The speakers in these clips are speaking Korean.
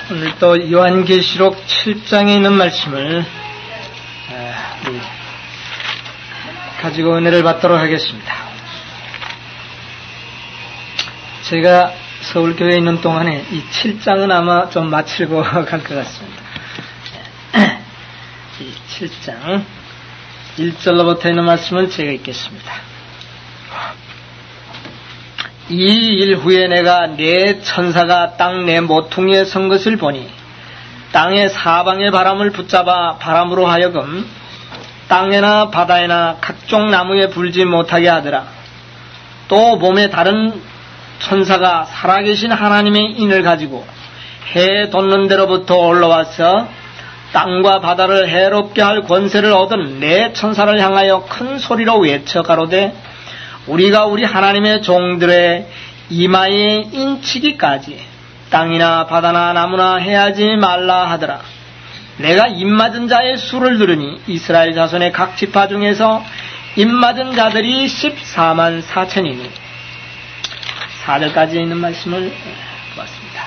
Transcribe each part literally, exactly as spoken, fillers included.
오늘 또 요한계시록 칠 장에 있는 말씀을 가지고 은혜를 받도록 하겠습니다. 제가 서울교회에 있는 동안에 이 칠 장은 아마 좀 마치고 갈 것 같습니다. 이 칠 장 일 절로부터 있는 말씀을 제가 읽겠습니다. 이 일 후에 내가 네 천사가 땅 네 모퉁이에 선 것을 보니 땅의 사방의 바람을 붙잡아 바람으로 하여금 땅에나 바다에나 각종 나무에 불지 못하게 하더라. 또 몸에 다른 천사가 살아계신 하나님의 인을 가지고 해 돋는 데로부터 올라와서 땅과 바다를 해롭게 할 권세를 얻은 네 천사를 향하여 큰 소리로 외쳐 가로되 우리가 우리 하나님의 종들의 이마에 인치기까지 땅이나 바다나 나무나 해하지 말라 하더라. 내가 입맞은 자의 수를 들으니 이스라엘 자손의 각 지파 중에서 입맞은 자들이 십사만 사천이니 사 절까지 있는 말씀을 보았습니다.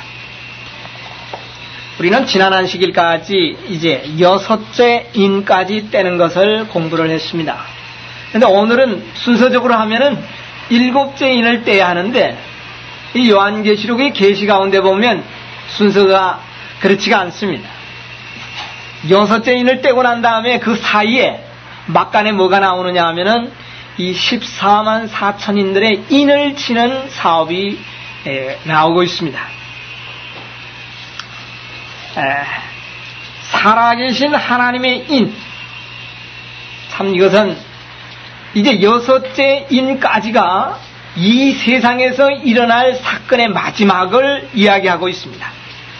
우리는 지난 안식일까지 이제 여섯째 인까지 떼는 것을 공부를 했습니다. 근데 오늘은 순서적으로 하면은 일곱째 인을 떼야 하는데 이 요한계시록의 계시 가운데 보면 순서가 그렇지가 않습니다. 여섯째 인을 떼고 난 다음에 그 사이에 막간에 뭐가 나오느냐 하면은 이 십사만 사천인들의 인을 치는 사업이 에, 나오고 있습니다. 에, 살아계신 하나님의 인, 참 이것은 이제 여섯째 인까지가 이 세상에서 일어날 사건의 마지막을 이야기하고 있습니다.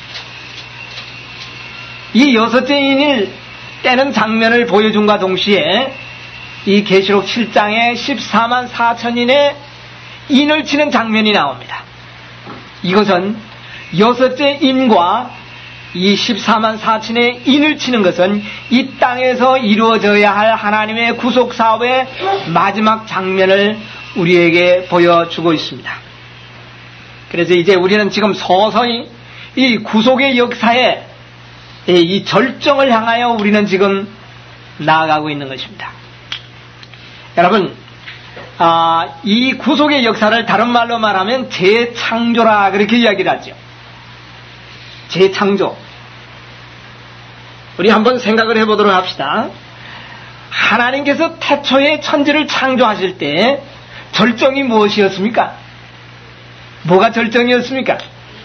이 여섯째 인을 떼는 장면을 보여준과 동시에 이 계시록 칠 장에 십사만 사천인의 인을 치는 장면이 나옵니다. 이것은 여섯째 인과 이 십사만 사천의 인을 치는 것은 이 땅에서 이루어져야 할 하나님의 구속사업의 마지막 장면을 우리에게 보여주고 있습니다. 그래서 이제 우리는 지금 서서히 이 구속의 역사에 이 절정을 향하여 우리는 지금 나아가고 있는 것입니다. 여러분, 아, 이 구속의 역사를 다른 말로 말하면 재창조라 그렇게 이야기를 하죠. 재창조. 우리 한번 생각을 해보도록 합시다. 하나님께서 태초에 천지를 창조하실 때 절정이 무엇이었습니까? 뭐가 절정이었습니까?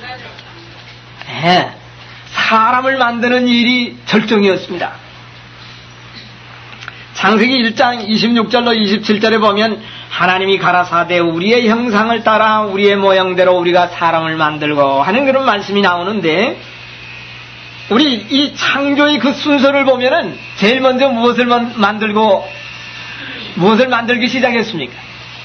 네, 사람을 만드는 일이 절정이었습니다. 창세기 일 장 이십육 절로 이십칠 절에 보면 하나님이 가라사대 우리의 형상을 따라 우리의 모형대로 우리가 사람을 만들고 하는 그런 말씀이 나오는데 우리 이 창조의 그 순서를 보면은 제일 먼저 무엇을 만들고 무엇을 만들기 시작했습니까?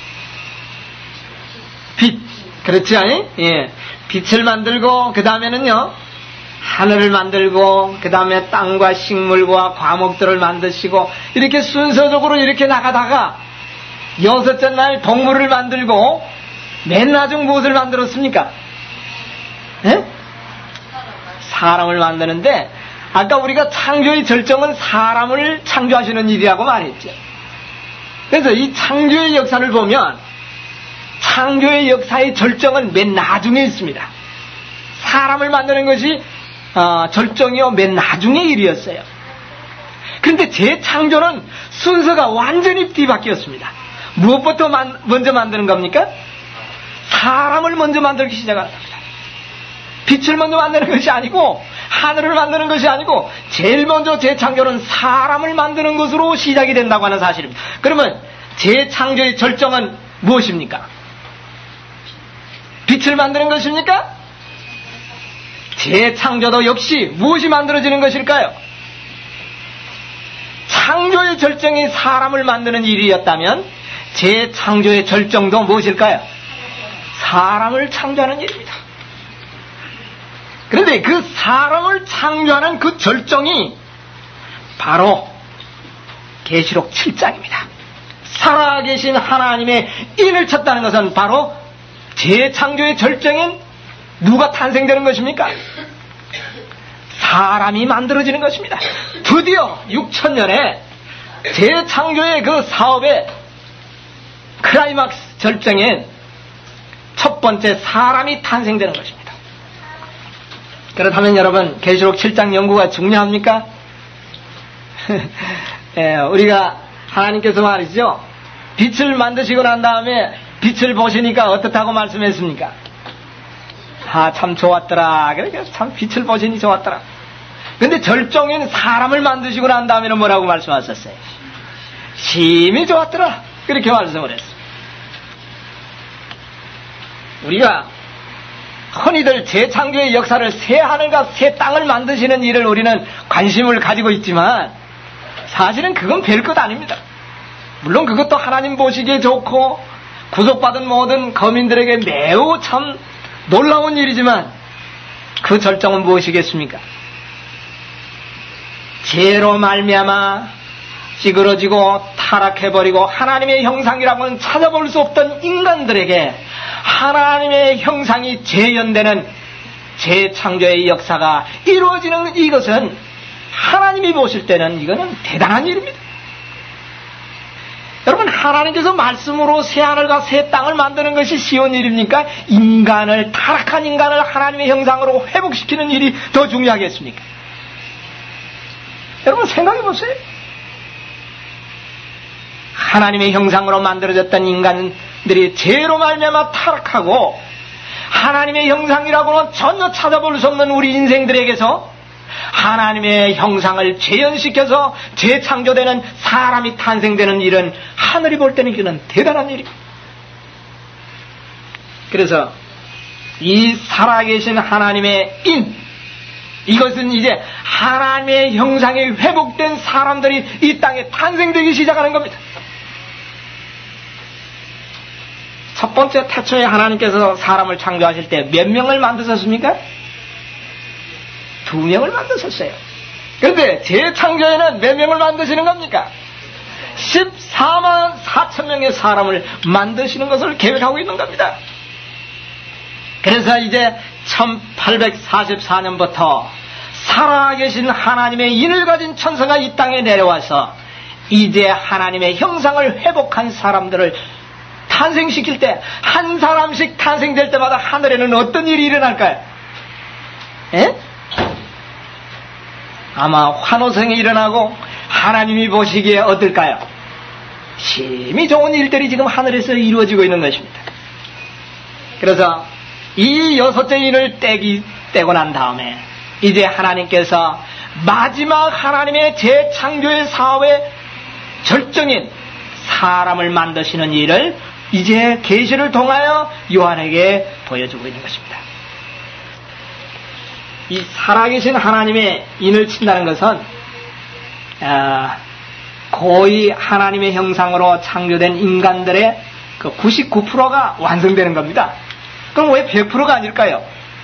빛. 그렇지 않니? 예. 빛을 만들고 그 다음에는요 하늘을 만들고 그 다음에 땅과 식물과 과목들을 만드시고 이렇게 순서적으로 이렇게 나가다가 여섯째 날 동물을 만들고 맨 나중 무엇을 만들었습니까? 예? 사람을 만드는데 아까 우리가 창조의 절정은 사람을 창조하시는 일이라고 말했죠. 그래서 이 창조의 역사를 보면 창조의 역사의 절정은 맨 나중에 있습니다. 사람을 만드는 것이 어, 절정이요 맨 나중의 일이었어요. 그런데 재창조는 순서가 완전히 뒤바뀌었습니다. 무엇부터 만, 먼저 만드는 겁니까? 사람을 먼저 만들기 시작합니다. 빛을 먼저 만드는 것이 아니고 하늘을 만드는 것이 아니고 제일 먼저 재창조는 사람을 만드는 것으로 시작이 된다고 하는 사실입니다. 그러면 재창조의 절정은 무엇입니까? 빛을 만드는 것입니까? 재창조도 역시 무엇이 만들어지는 것일까요? 창조의 절정이 사람을 만드는 일이었다면 재창조의 절정도 무엇일까요? 사람을 창조하는 일입니다. 그런데 그 사람을 창조하는 그 절정이 바로 계시록 칠 장입니다. 살아계신 하나님의 인을 쳤다는 것은 바로 재창조의 절정인 누가 탄생되는 것입니까? 사람이 만들어지는 것입니다. 드디어 육천 년에 재창조의 그 사업의 클라이막스 절정인 첫 번째 사람이 탄생되는 것입니다. 그렇다면 여러분, 계시록 칠 장 연구가 중요합니까? 예, 우리가 하나님께서 말이죠, 빛을 만드시고 난 다음에 빛을 보시니까 어떻다고 말씀했습니까? 아, 참 좋았더라. 그러니까 참 빛을 보시니 좋았더라. 근데 절정인 사람을 만드시고 난 다음에는 뭐라고 말씀하셨어요? 심히 좋았더라. 그렇게 말씀을 했어요. 우리가 흔히들 재창조의 역사를 새 하늘과 새 땅을 만드시는 일을 우리는 관심을 가지고 있지만 사실은 그건 별것 아닙니다. 물론 그것도 하나님 보시기에 좋고 구속받은 모든 거민들에게 매우 참 놀라운 일이지만 그 절정은 무엇이겠습니까? 죄로 말미암아 찌그러지고 타락해버리고 하나님의 형상이라고는 찾아볼 수 없던 인간들에게 하나님의 형상이 재현되는 재창조의 역사가 이루어지는 이것은 하나님이 보실 때는 이거는 대단한 일입니다. 여러분, 하나님께서 말씀으로 새 하늘과 새 땅을 만드는 것이 쉬운 일입니까? 인간을, 타락한 인간을 하나님의 형상으로 회복시키는 일이 더 중요하겠습니까? 여러분 생각해 보세요. 하나님의 형상으로 만들어졌던 인간들이 죄로 말미암아 타락하고 하나님의 형상이라고는 전혀 찾아볼 수 없는 우리 인생들에게서 하나님의 형상을 재현시켜서 재창조되는 사람이 탄생되는 일은 하늘이 볼 때는 그는 대단한 일입니다. 그래서 이 살아계신 하나님의 인, 이것은 이제 하나님의 형상이 회복된 사람들이 이 땅에 탄생되기 시작하는 겁니다. 첫 번째 태초에 하나님께서 사람을 창조하실 때 몇 명을 만드셨습니까? 두 명을 만드셨어요. 그런데 재창조에는 몇 명을 만드시는 겁니까? 십사만 사천 명의 사람을 만드시는 것을 계획하고 있는 겁니다. 그래서 이제 천팔백사십사 년부터 살아계신 하나님의 인을 가진 천사가 이 땅에 내려와서 이제 하나님의 형상을 회복한 사람들을 탄생시킬 때 한 사람씩 탄생될 때마다 하늘에는 어떤 일이 일어날까요? 에? 아마 환호성이 일어나고 하나님이 보시기에 어떨까요? 심히 좋은 일들이 지금 하늘에서 이루어지고 있는 것입니다. 그래서 이 여섯째 인을 떼기, 떼고 난 다음에 이제 하나님께서 마지막 하나님의 재창조의 사업의 절정인 사람을 만드시는 일을 이제 계시를 통하여 요한에게 보여주고 있는 것입니다. 이 살아계신 하나님의 인을 친다는 것은 거의 하나님의 형상으로 창조된 인간들의 그 구십구 퍼센트가 완성되는 겁니다. 그럼 왜 백 퍼센트가 아닐까요?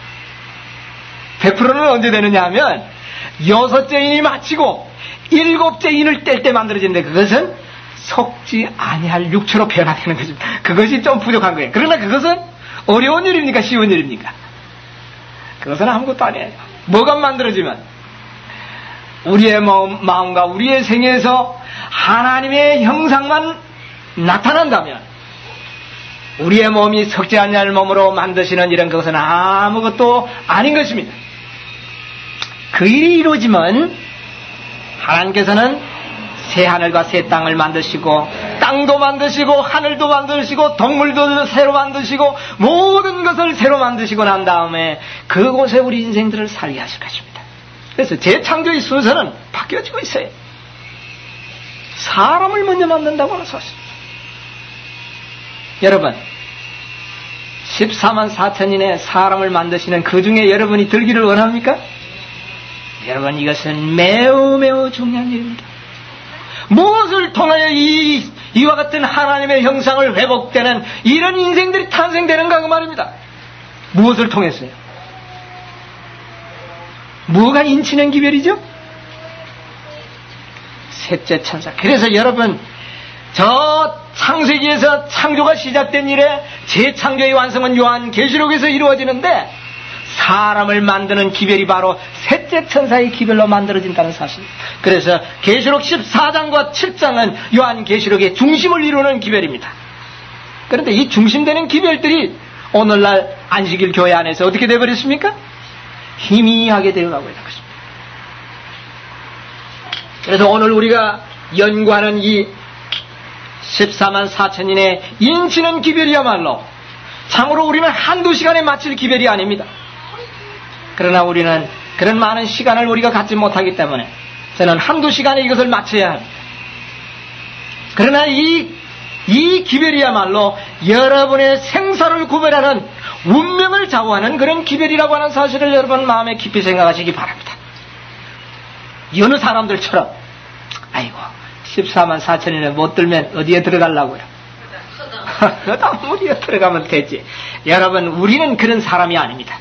백 퍼센트는 언제 되느냐 하면 여섯째 인이 마치고 일곱째 인을 뗄 때 만들어지는데 그것은 속지 아니할 육체로 변화되는 것입니다. 그것이 좀 부족한 거예요. 그러나 그것은 어려운 일입니까? 쉬운 일입니까? 그것은 아무것도 아니에요. 뭐가 만들어지면 우리의 마음과 우리의 생애에서 하나님의 형상만 나타난다면 우리의 몸이 석지 아니할 몸으로 만드시는 이런 것은 아무것도 아닌 것입니다. 그 일이 이루어지면 하나님께서는 새 하늘과 새 땅을 만드시고 땅도 만드시고 하늘도 만드시고 동물도 새로 만드시고 모든 것을 새로 만드시고 난 다음에 그곳에 우리 인생들을 살게 하실 것입니다. 그래서 재창조의 순서는 바뀌어지고 있어요. 사람을 먼저 만든다고 하셨습니다. 여러분, 십사만 사천인의 사람을 만드시는 그 중에 여러분이 들기를 원합니까? 여러분, 이것은 매우 매우 중요한 일입니다. 무엇을 통하여 이, 이와 같은 하나님의 형상을 회복되는 이런 인생들이 탄생되는가 그 말입니다. 무엇을 통해서요? 뭐가 인치는 기별이죠? 셋째 천사. 그래서 여러분, 저 창세기에서 창조가 시작된 이래 재창조의 완성은 요한 계시록에서 이루어지는데 사람을 만드는 기별이 바로 셋째 천사의 기별로 만들어진다는 사실. 그래서 계시록 십사 장과 칠 장은 요한계시록의 중심을 이루는 기별입니다. 그런데 이 중심되는 기별들이 오늘날 안식일 교회 안에서 어떻게 되어버렸습니까? 희미하게 되어가고 있는 것입니다. 그래서 오늘 우리가 연구하는 이 십사만 사천인의 인치는 기별이야말로 참으로 우리는 한두 시간에 마칠 기별이 아닙니다. 그러나 우리는 그런 많은 시간을 우리가 갖지 못하기 때문에 저는 한두 시간에 이것을 마쳐야 합니다. 그러나 이, 이 기별이야말로 여러분의 생사를 구별하는 운명을 좌우하는 그런 기별이라고 하는 사실을 여러분 마음에 깊이 생각하시기 바랍니다. 여느 사람들처럼 아이고 십사만 사천인에 못 들면 어디에 들어가려고요? 아무리에 들어가면 되지. 여러분 우리는 그런 사람이 아닙니다.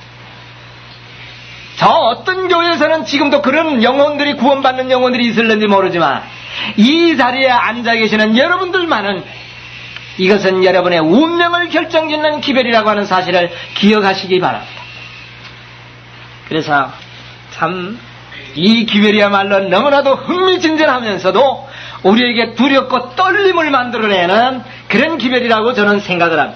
저 어떤 교회에서는 지금도 그런 영혼들이 구원받는 영혼들이 있을는지 모르지만 이 자리에 앉아 계시는 여러분들만은 이것은 여러분의 운명을 결정짓는 기별이라고 하는 사실을 기억하시기 바랍니다. 그래서 참 이 기별이야말로 너무나도 흥미진진하면서도 우리에게 두렵고 떨림을 만들어내는 그런 기별이라고 저는 생각을 합니다.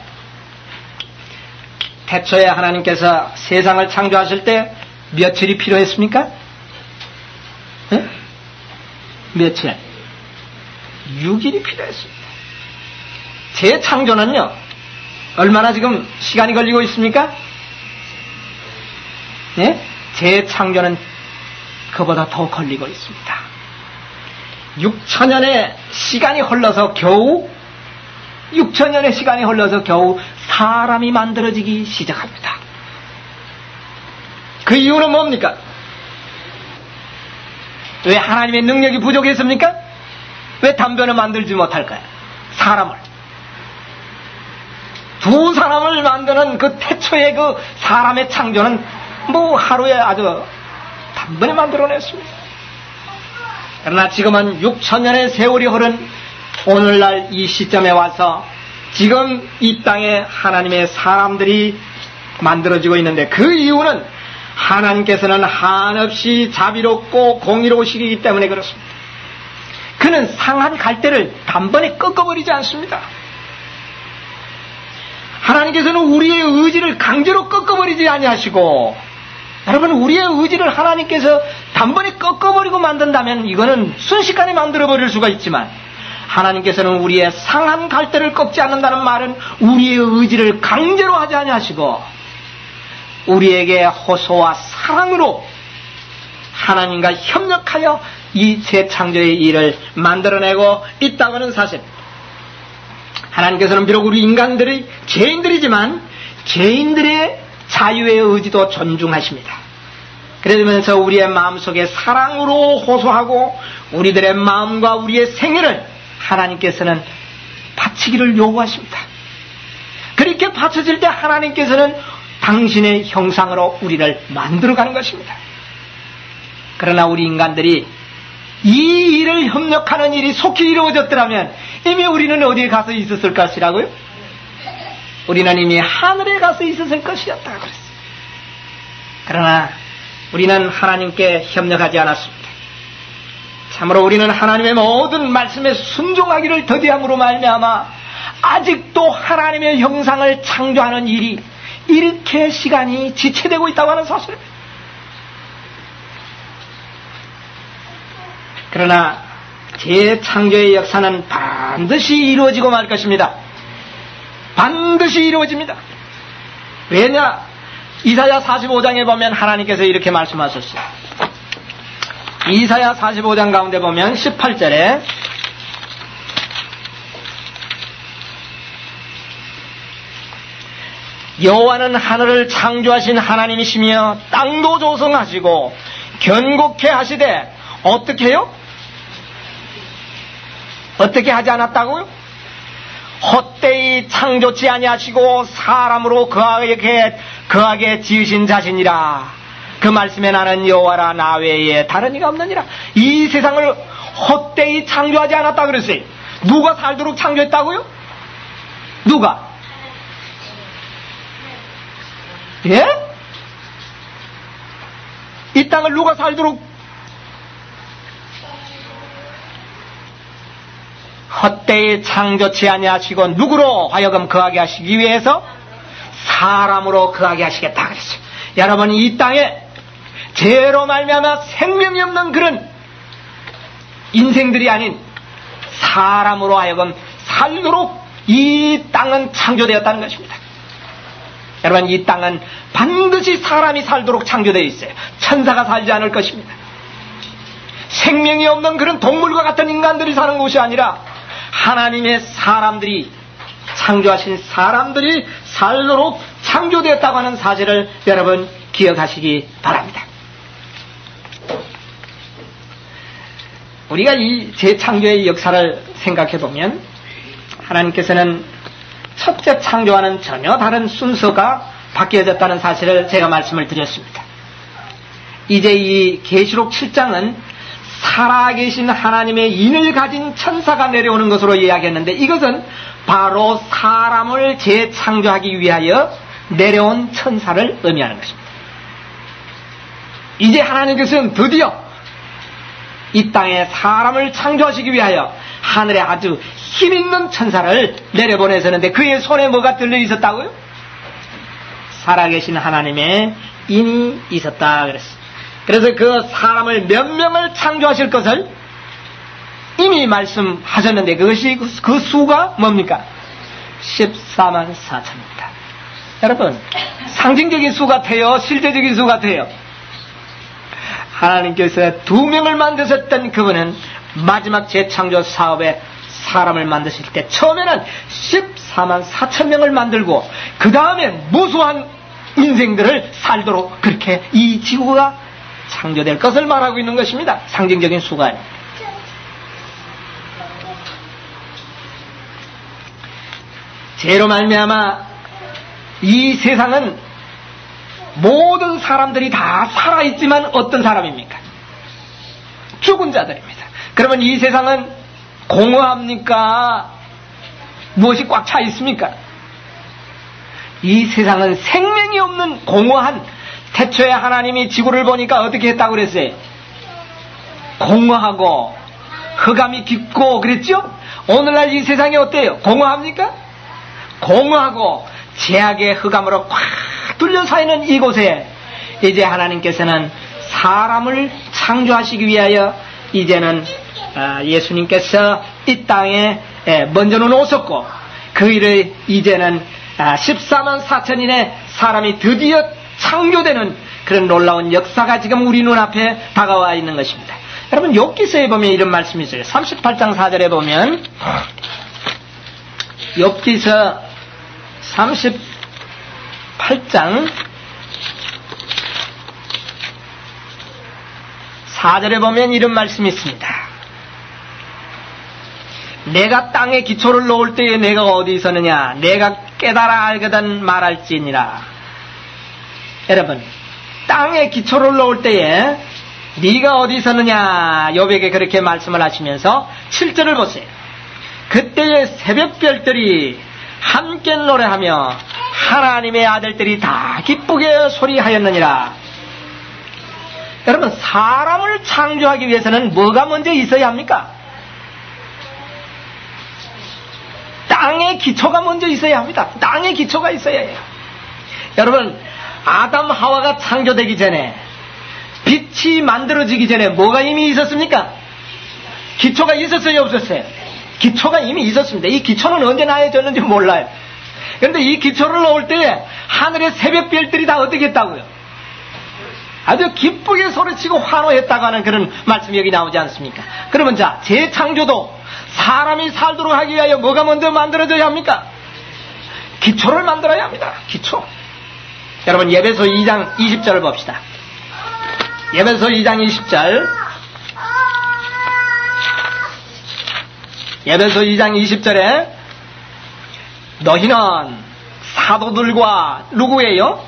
태초에 하나님께서 세상을 창조하실 때 며칠이 필요했습니까? 네? 며칠? 육 일이 필요했습니다. 재창조는요, 얼마나 지금 시간이 걸리고 있습니까? 네? 재창조는 그보다 더 걸리고 있습니다. 육천 년의 시간이 흘러서 겨우, 육천 년의 시간이 흘러서 겨우 사람이 만들어지기 시작합니다. 그 이유는 뭡니까? 왜 하나님의 능력이 부족했습니까? 왜 담벼를 만들지 못할까요? 사람을. 두 사람을 만드는 그 태초의 그 사람의 창조는 뭐 하루에 아주 단번에 만들어냈습니다. 그러나 지금은 육천 년의 세월이 흐른 오늘날 이 시점에 와서 지금 이 땅에 하나님의 사람들이 만들어지고 있는데 그 이유는 하나님께서는 한없이 자비롭고 공의로우시기 때문에 그렇습니다. 그는 상한 갈대를 단번에 꺾어버리지 않습니다. 하나님께서는 우리의 의지를 강제로 꺾어버리지 아니하시고 여러분 우리의 의지를 하나님께서 단번에 꺾어버리고 만든다면 이거는 순식간에 만들어버릴 수가 있지만 하나님께서는 우리의 상한 갈대를 꺾지 않는다는 말은 우리의 의지를 강제로 하지 아니하시고 우리에게 호소와 사랑으로 하나님과 협력하여 이 재창조의 일을 만들어내고 있다고는 사실. 하나님께서는 비록 우리 인간들이 죄인들이지만 죄인들의 자유의 의지도 존중하십니다. 그러면서 우리의 마음속에 사랑으로 호소하고 우리들의 마음과 우리의 생애를 하나님께서는 바치기를 요구하십니다. 그렇게 바쳐질 때 하나님께서는 당신의 형상으로 우리를 만들어가는 것입니다. 그러나 우리 인간들이 이 일을 협력하는 일이 속히 이루어졌더라면 이미 우리는 어디에 가서 있었을 것이라고요? 우리는 이미 하늘에 가서 있었을 것이었다고 그랬어요. 그러나 우리는 하나님께 협력하지 않았습니다. 참으로 우리는 하나님의 모든 말씀에 순종하기를 더디함으로 말미암아 아직도 하나님의 형상을 창조하는 일이 이렇게 시간이 지체되고 있다고 하는 사실입니다. 그러나 재창조의 역사는 반드시 이루어지고 말 것입니다. 반드시 이루어집니다. 왜냐? 이사야 사십오 장에 보면 하나님께서 이렇게 말씀하셨어요. 이사야 사십오 장 가운데 보면 십팔 절에 여호와는 하늘을 창조하신 하나님이시며 땅도 조성하시고 견고케 하시되 어떻게 해요? 어떻게 하지 않았다고요? 헛되이 창조치 아니하시고 사람으로 거하게, 거하게 지으신 자신이라. 그 말씀에 나는 여호와라 나 외에 다른 이가 없느니라. 이 세상을 헛되이 창조하지 않았다 그랬어요. 누가 살도록 창조했다고요? 누가? 예? 이 땅을 누가 살도록 헛되이 창조치 아니하시고 누구로 하여금 거하게 하시기 위해서 사람으로 거하게 하시겠다 그랬어요. 여러분, 이 땅에 죄로 말미암아 생명이 없는 그런 인생들이 아닌 사람으로 하여금 살도록 이 땅은 창조되었다는 것입니다. 여러분, 이 땅은 반드시 사람이 살도록 창조되어 있어요. 천사가 살지 않을 것입니다. 생명이 없는 그런 동물과 같은 인간들이 사는 곳이 아니라 하나님의 사람들이, 창조하신 사람들이 살도록 창조되었다고 하는 사실을 여러분 기억하시기 바랍니다. 우리가 이 재창조의 역사를 생각해 보면 하나님께서는 첫째 창조와는 전혀 다른 순서가 바뀌어졌다는 사실을 제가 말씀을 드렸습니다. 이제 이 계시록 칠 장은 살아계신 하나님의 인을 가진 천사가 내려오는 것으로 이야기했는데, 이것은 바로 사람을 재창조하기 위하여 내려온 천사를 의미하는 것입니다. 이제 하나님께서는 드디어 이 땅에 사람을 창조하시기 위하여 하늘에 아주 힘있는 천사를 내려보내셨는데, 그의 손에 뭐가 들려 있었다고요? 살아계신 하나님의 인이 있었다 그랬어요. 그래서 그 사람을 몇 명을 창조하실 것을 이미 말씀하셨는데, 그것이 그 수가 뭡니까? 십사만 사천입니다. 여러분, 상징적인 수 같아요? 실제적인 수 같아요? 하나님께서 두 명을 만드셨던 그분은 마지막 재창조 사업에 사람을 만드실 때 처음에는 십사만 사천 명을 만들고 그 다음에 무수한 인생들을 살도록 그렇게 이 지구가 창조될 것을 말하고 있는 것입니다. 상징적인 수가 아닙니다. 죄로 말미암아 이 세상은 모든 사람들이 다 살아있지만 어떤 사람입니까? 죽은 자들입니다. 그러면 이 세상은 공허합니까? 무엇이 꽉 차 있습니까? 이 세상은 생명이 없는 공허한, 태초에 하나님이 지구를 보니까 어떻게 했다고 그랬어요? 공허하고 흑암이 깊고 그랬죠? 오늘날 이 세상이 어때요? 공허합니까? 공허하고 죄악의 흑암으로 꽉 둘러싸여 있는 이곳에 이제 하나님께서는 사람을 창조하시기 위하여 이제는 예수님께서 이 땅에 먼저는 오셨고 그 일을 이제는 십사만 사천인의 사람이 드디어 창조되는 그런 놀라운 역사가 지금 우리 눈앞에 다가와 있는 것입니다. 여러분, 욥기서에 보면 이런 말씀이 있어요. 삼십팔 장 사 절에 보면, 욥기서 삼십팔 장 사 절에 보면 이런 말씀이 있습니다. 내가 땅에 기초를 놓을 때에 내가 어디 있었느냐? 내가 깨달아 알거든 말할지니라. 여러분, 땅에 기초를 놓을 때에 네가 어디 있었느냐? 욥에게 그렇게 말씀을 하시면서 칠 절을 보세요. 그때의 새벽별들이 함께 노래하며 하나님의 아들들이 다 기쁘게 소리하였느니라. 여러분, 사람을 창조하기 위해서는 뭐가 먼저 있어야 합니까? 땅의 기초가 먼저 있어야 합니다. 땅의 기초가 있어야 해요. 여러분, 아담 하와가 창조되기 전에, 빛이 만들어지기 전에 뭐가 이미 있었습니까? 기초가 있었어요, 없었어요? 기초가 이미 있었습니다. 이 기초는 언제 나해졌는지 몰라요. 그런데 이 기초를 놓을 때 하늘의 새벽별들이 다 어떻게 했다고요? 아주 기쁘게 소리치고 환호했다고 하는 그런 말씀이 여기 나오지 않습니까? 그러면 자, 재창조도 사람이 살도록 하기 위하여 뭐가 먼저 만들어져야 합니까? 기초를 만들어야 합니다. 기초. 여러분, 에베소 이 장 이십 절을 봅시다. 에베소 이 장 이십 절. 에베소 이 장 이십 절에 너희는 사도들과 누구예요?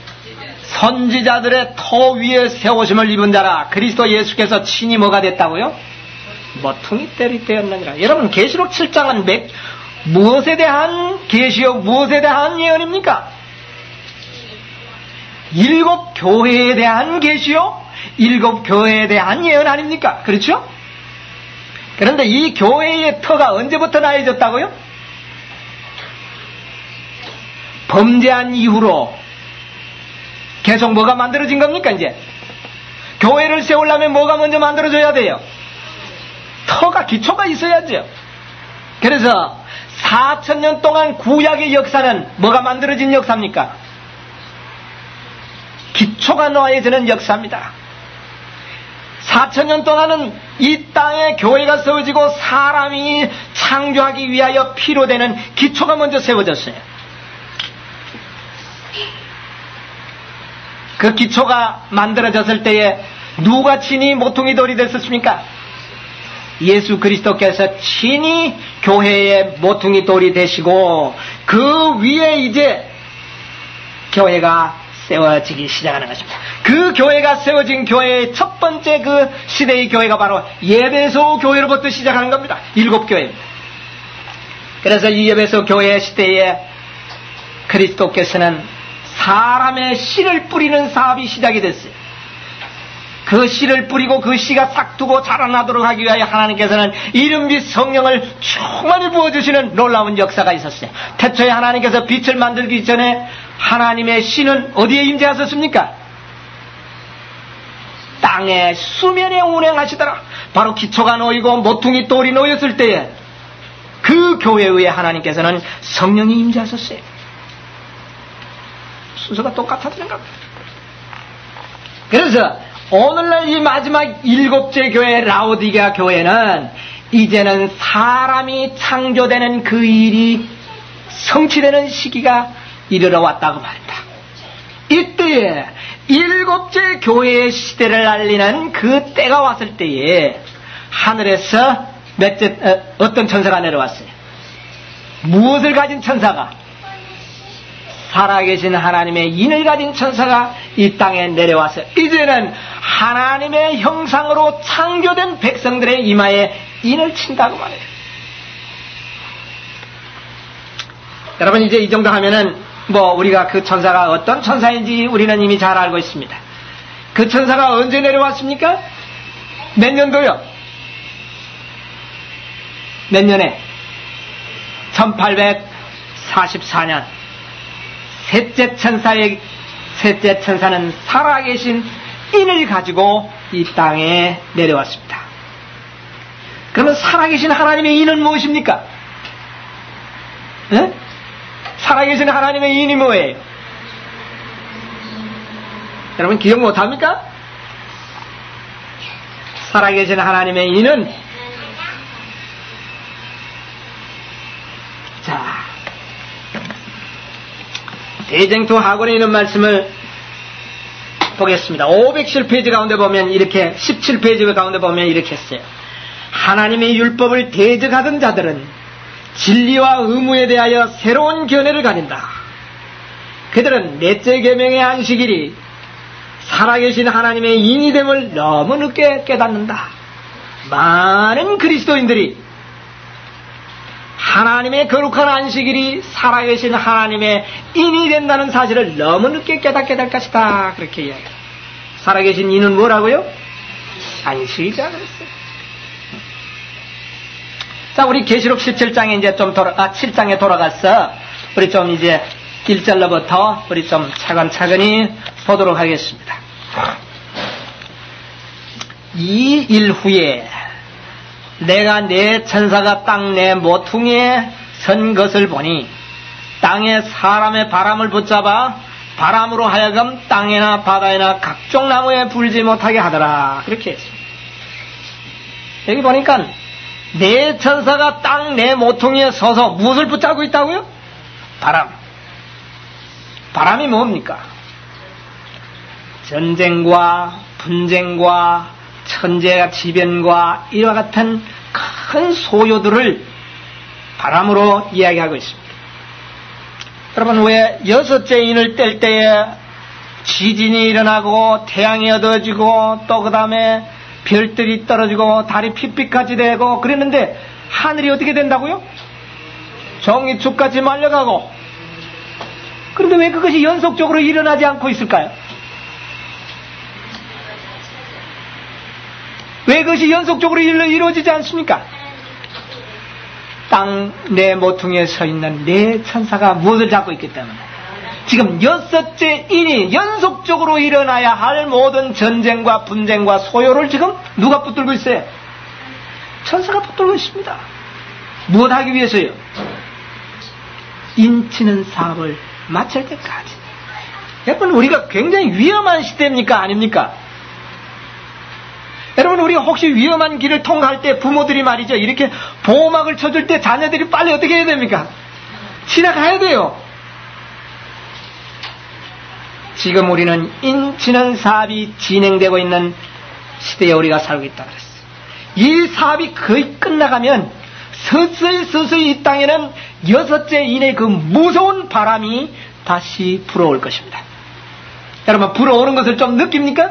선지자들의 터 위에 세우심을 입은 자라. 그리스도 예수께서 친히 뭐가 됐다고요? 머퉁이 때리 되었느니라. 여러분, 계시록 칠 장은 몇, 무엇에 대한 계시록, 무엇에 대한 예언입니까? 일곱 교회에 대한 계시요, 일곱 교회에 대한 예언 아닙니까? 그렇죠? 그런데 이 교회의 터가 언제부터 나해졌다고요? 범죄한 이후로 계속 뭐가 만들어진 겁니까? 이제 교회를 세우려면 뭐가 먼저 만들어져야 돼요? 터가, 기초가 있어야죠. 그래서 사천 년 동안 구약의 역사는 뭐가 만들어진 역사입니까? 기초가 놓여지는 역사입니다. 사천 년 동안은 이 땅에 교회가 세워지고 사람이 창조하기 위하여 필요되는 기초가 먼저 세워졌어요. 그 기초가 만들어졌을 때에 누가 친히 모퉁이 돌이 됐었습니까? 예수 그리스도께서 친히 교회의 모퉁이 돌이 되시고 그 위에 이제 교회가 세워지기 시작하는 것입니다. 그 교회가 세워진 교회의 첫 번째 그 시대의 교회가 바로 예배소 교회로부터 시작하는 겁니다. 일곱 교회입니다. 그래서 이 예배소 교회 시대에 그리스도께서는 사람의 씨를 뿌리는 사업이 시작이 됐어요. 그 씨를 뿌리고 그 씨가 싹두고 자라나도록 하기 위하여 하나님께서는 이름 및 성령을 충만히 부어주시는 놀라운 역사가 있었어요. 태초에 하나님께서 빛을 만들기 전에 하나님의 씨는 어디에 임재하셨습니까? 땅의 수면에 운행하시더라. 바로 기초가 놓이고 모퉁이 돌이 놓였을 때에 그 교회 위에 하나님께서는 성령이 임재하셨어요. 순서가 똑같아지는 겁니다. 그래서 오늘날 이 마지막 일곱째 교회 라오디게아 교회는 이제는 사람이 창조되는 그 일이 성취되는 시기가 이르러 왔다고 말입니다. 이때에 일곱째 교회의 시대를 알리는 그 때가 왔을 때에 하늘에서 몇째, 어, 어떤 천사가 내려왔어요. 무엇을 가진 천사가? 살아계신 하나님의 인을 가진 천사가 이 땅에 내려와서 이제는 하나님의 형상으로 창조된 백성들의 이마에 인을 친다고 말해요. 여러분 이제 이 정도 하면은 뭐 우리가 그 천사가 어떤 천사인지 우리는 이미 잘 알고 있습니다. 그 천사가 언제 내려왔습니까? 몇 년도요? 몇 년에? 천팔백사십사 년. 셋째 천사의, 셋째 천사는 살아계신 인을 가지고 이 땅에 내려왔습니다. 그러면 살아계신 하나님의 인은 무엇입니까? 네? 살아계신 하나님의 인이 뭐예요? 여러분 기억 못합니까? 살아계신 하나님의 인은 자 대쟁투 학원에 있는 말씀을 보겠습니다. 오백칠 페이지 가운데 보면 이렇게 십칠 페이지 가운데 보면 이렇게 했어요. 하나님의 율법을 대적하던 자들은 진리와 의무에 대하여 새로운 견해를 가진다. 그들은 넷째 계명의 안식일이 살아계신 하나님의 인이됨을 너무 늦게 깨닫는다. 많은 그리스도인들이 하나님의 거룩한 안식일이 살아계신 하나님의 인이 된다는 사실을 너무 늦게 깨닫게 될 것이다. 그렇게 이야기해요. 살아계신 인은 뭐라고요? 안식이자 그랬어요. 자, 우리 계시록 십칠 장에 이제 좀 돌아, 아, 칠 장에 돌아가서 우리 좀 이제 일 절로부터 우리 좀 차근차근히 보도록 하겠습니다. 이 일 후에 내가 내 천사가 땅 내 모퉁이에 선 것을 보니 땅에 사람의 바람을 붙잡아 바람으로 하여금 땅이나 바다이나 각종 나무에 불지 못하게 하더라. 그렇게 했습니다. 여기 보니까 내 천사가 땅 내 모퉁이에 서서 무엇을 붙잡고 있다고요? 바람. 바람이 뭡니까? 전쟁과 분쟁과 천재가 지변과 이와 같은 큰 소요들을 바람으로 이야기하고 있습니다. 여러분 왜 여섯째 인을 뗄 때에 지진이 일어나고 태양이 어두워지고 또 그 다음에 별들이 떨어지고 달이 핏빛같이 되고 그랬는데 하늘이 어떻게 된다고요? 종이축같이 말려가고. 그런데 왜 그것이 연속적으로 일어나지 않고 있을까요? 왜 그것이 연속적으로 이루, 이루어지지 않습니까? 땅 내 모퉁이에 서 있는 네 천사가 무엇을 잡고 있기 때문에 지금 여섯째 인이 연속적으로 일어나야 할 모든 전쟁과 분쟁과 소요를 지금 누가 붙들고 있어요? 천사가 붙들고 있습니다. 무엇 하기 위해서요? 인치는 사업을 마칠 때까지. 여러분, 우리가 굉장히 위험한 시대입니까? 아닙니까? 여러분, 우리가 혹시 위험한 길을 통과할 때 부모들이 말이죠, 이렇게 보호막을 쳐줄 때 자녀들이 빨리 어떻게 해야 됩니까? 지나가야 돼요. 지금 우리는 인치는 사업이 진행되고 있는 시대에 우리가 살고 있다 그랬어요. 이 사업이 거의 끝나가면 서서히 서서히 이 땅에는 여섯째 인의 그 무서운 바람이 다시 불어올 것입니다. 여러분, 불어오는 것을 좀 느낍니까?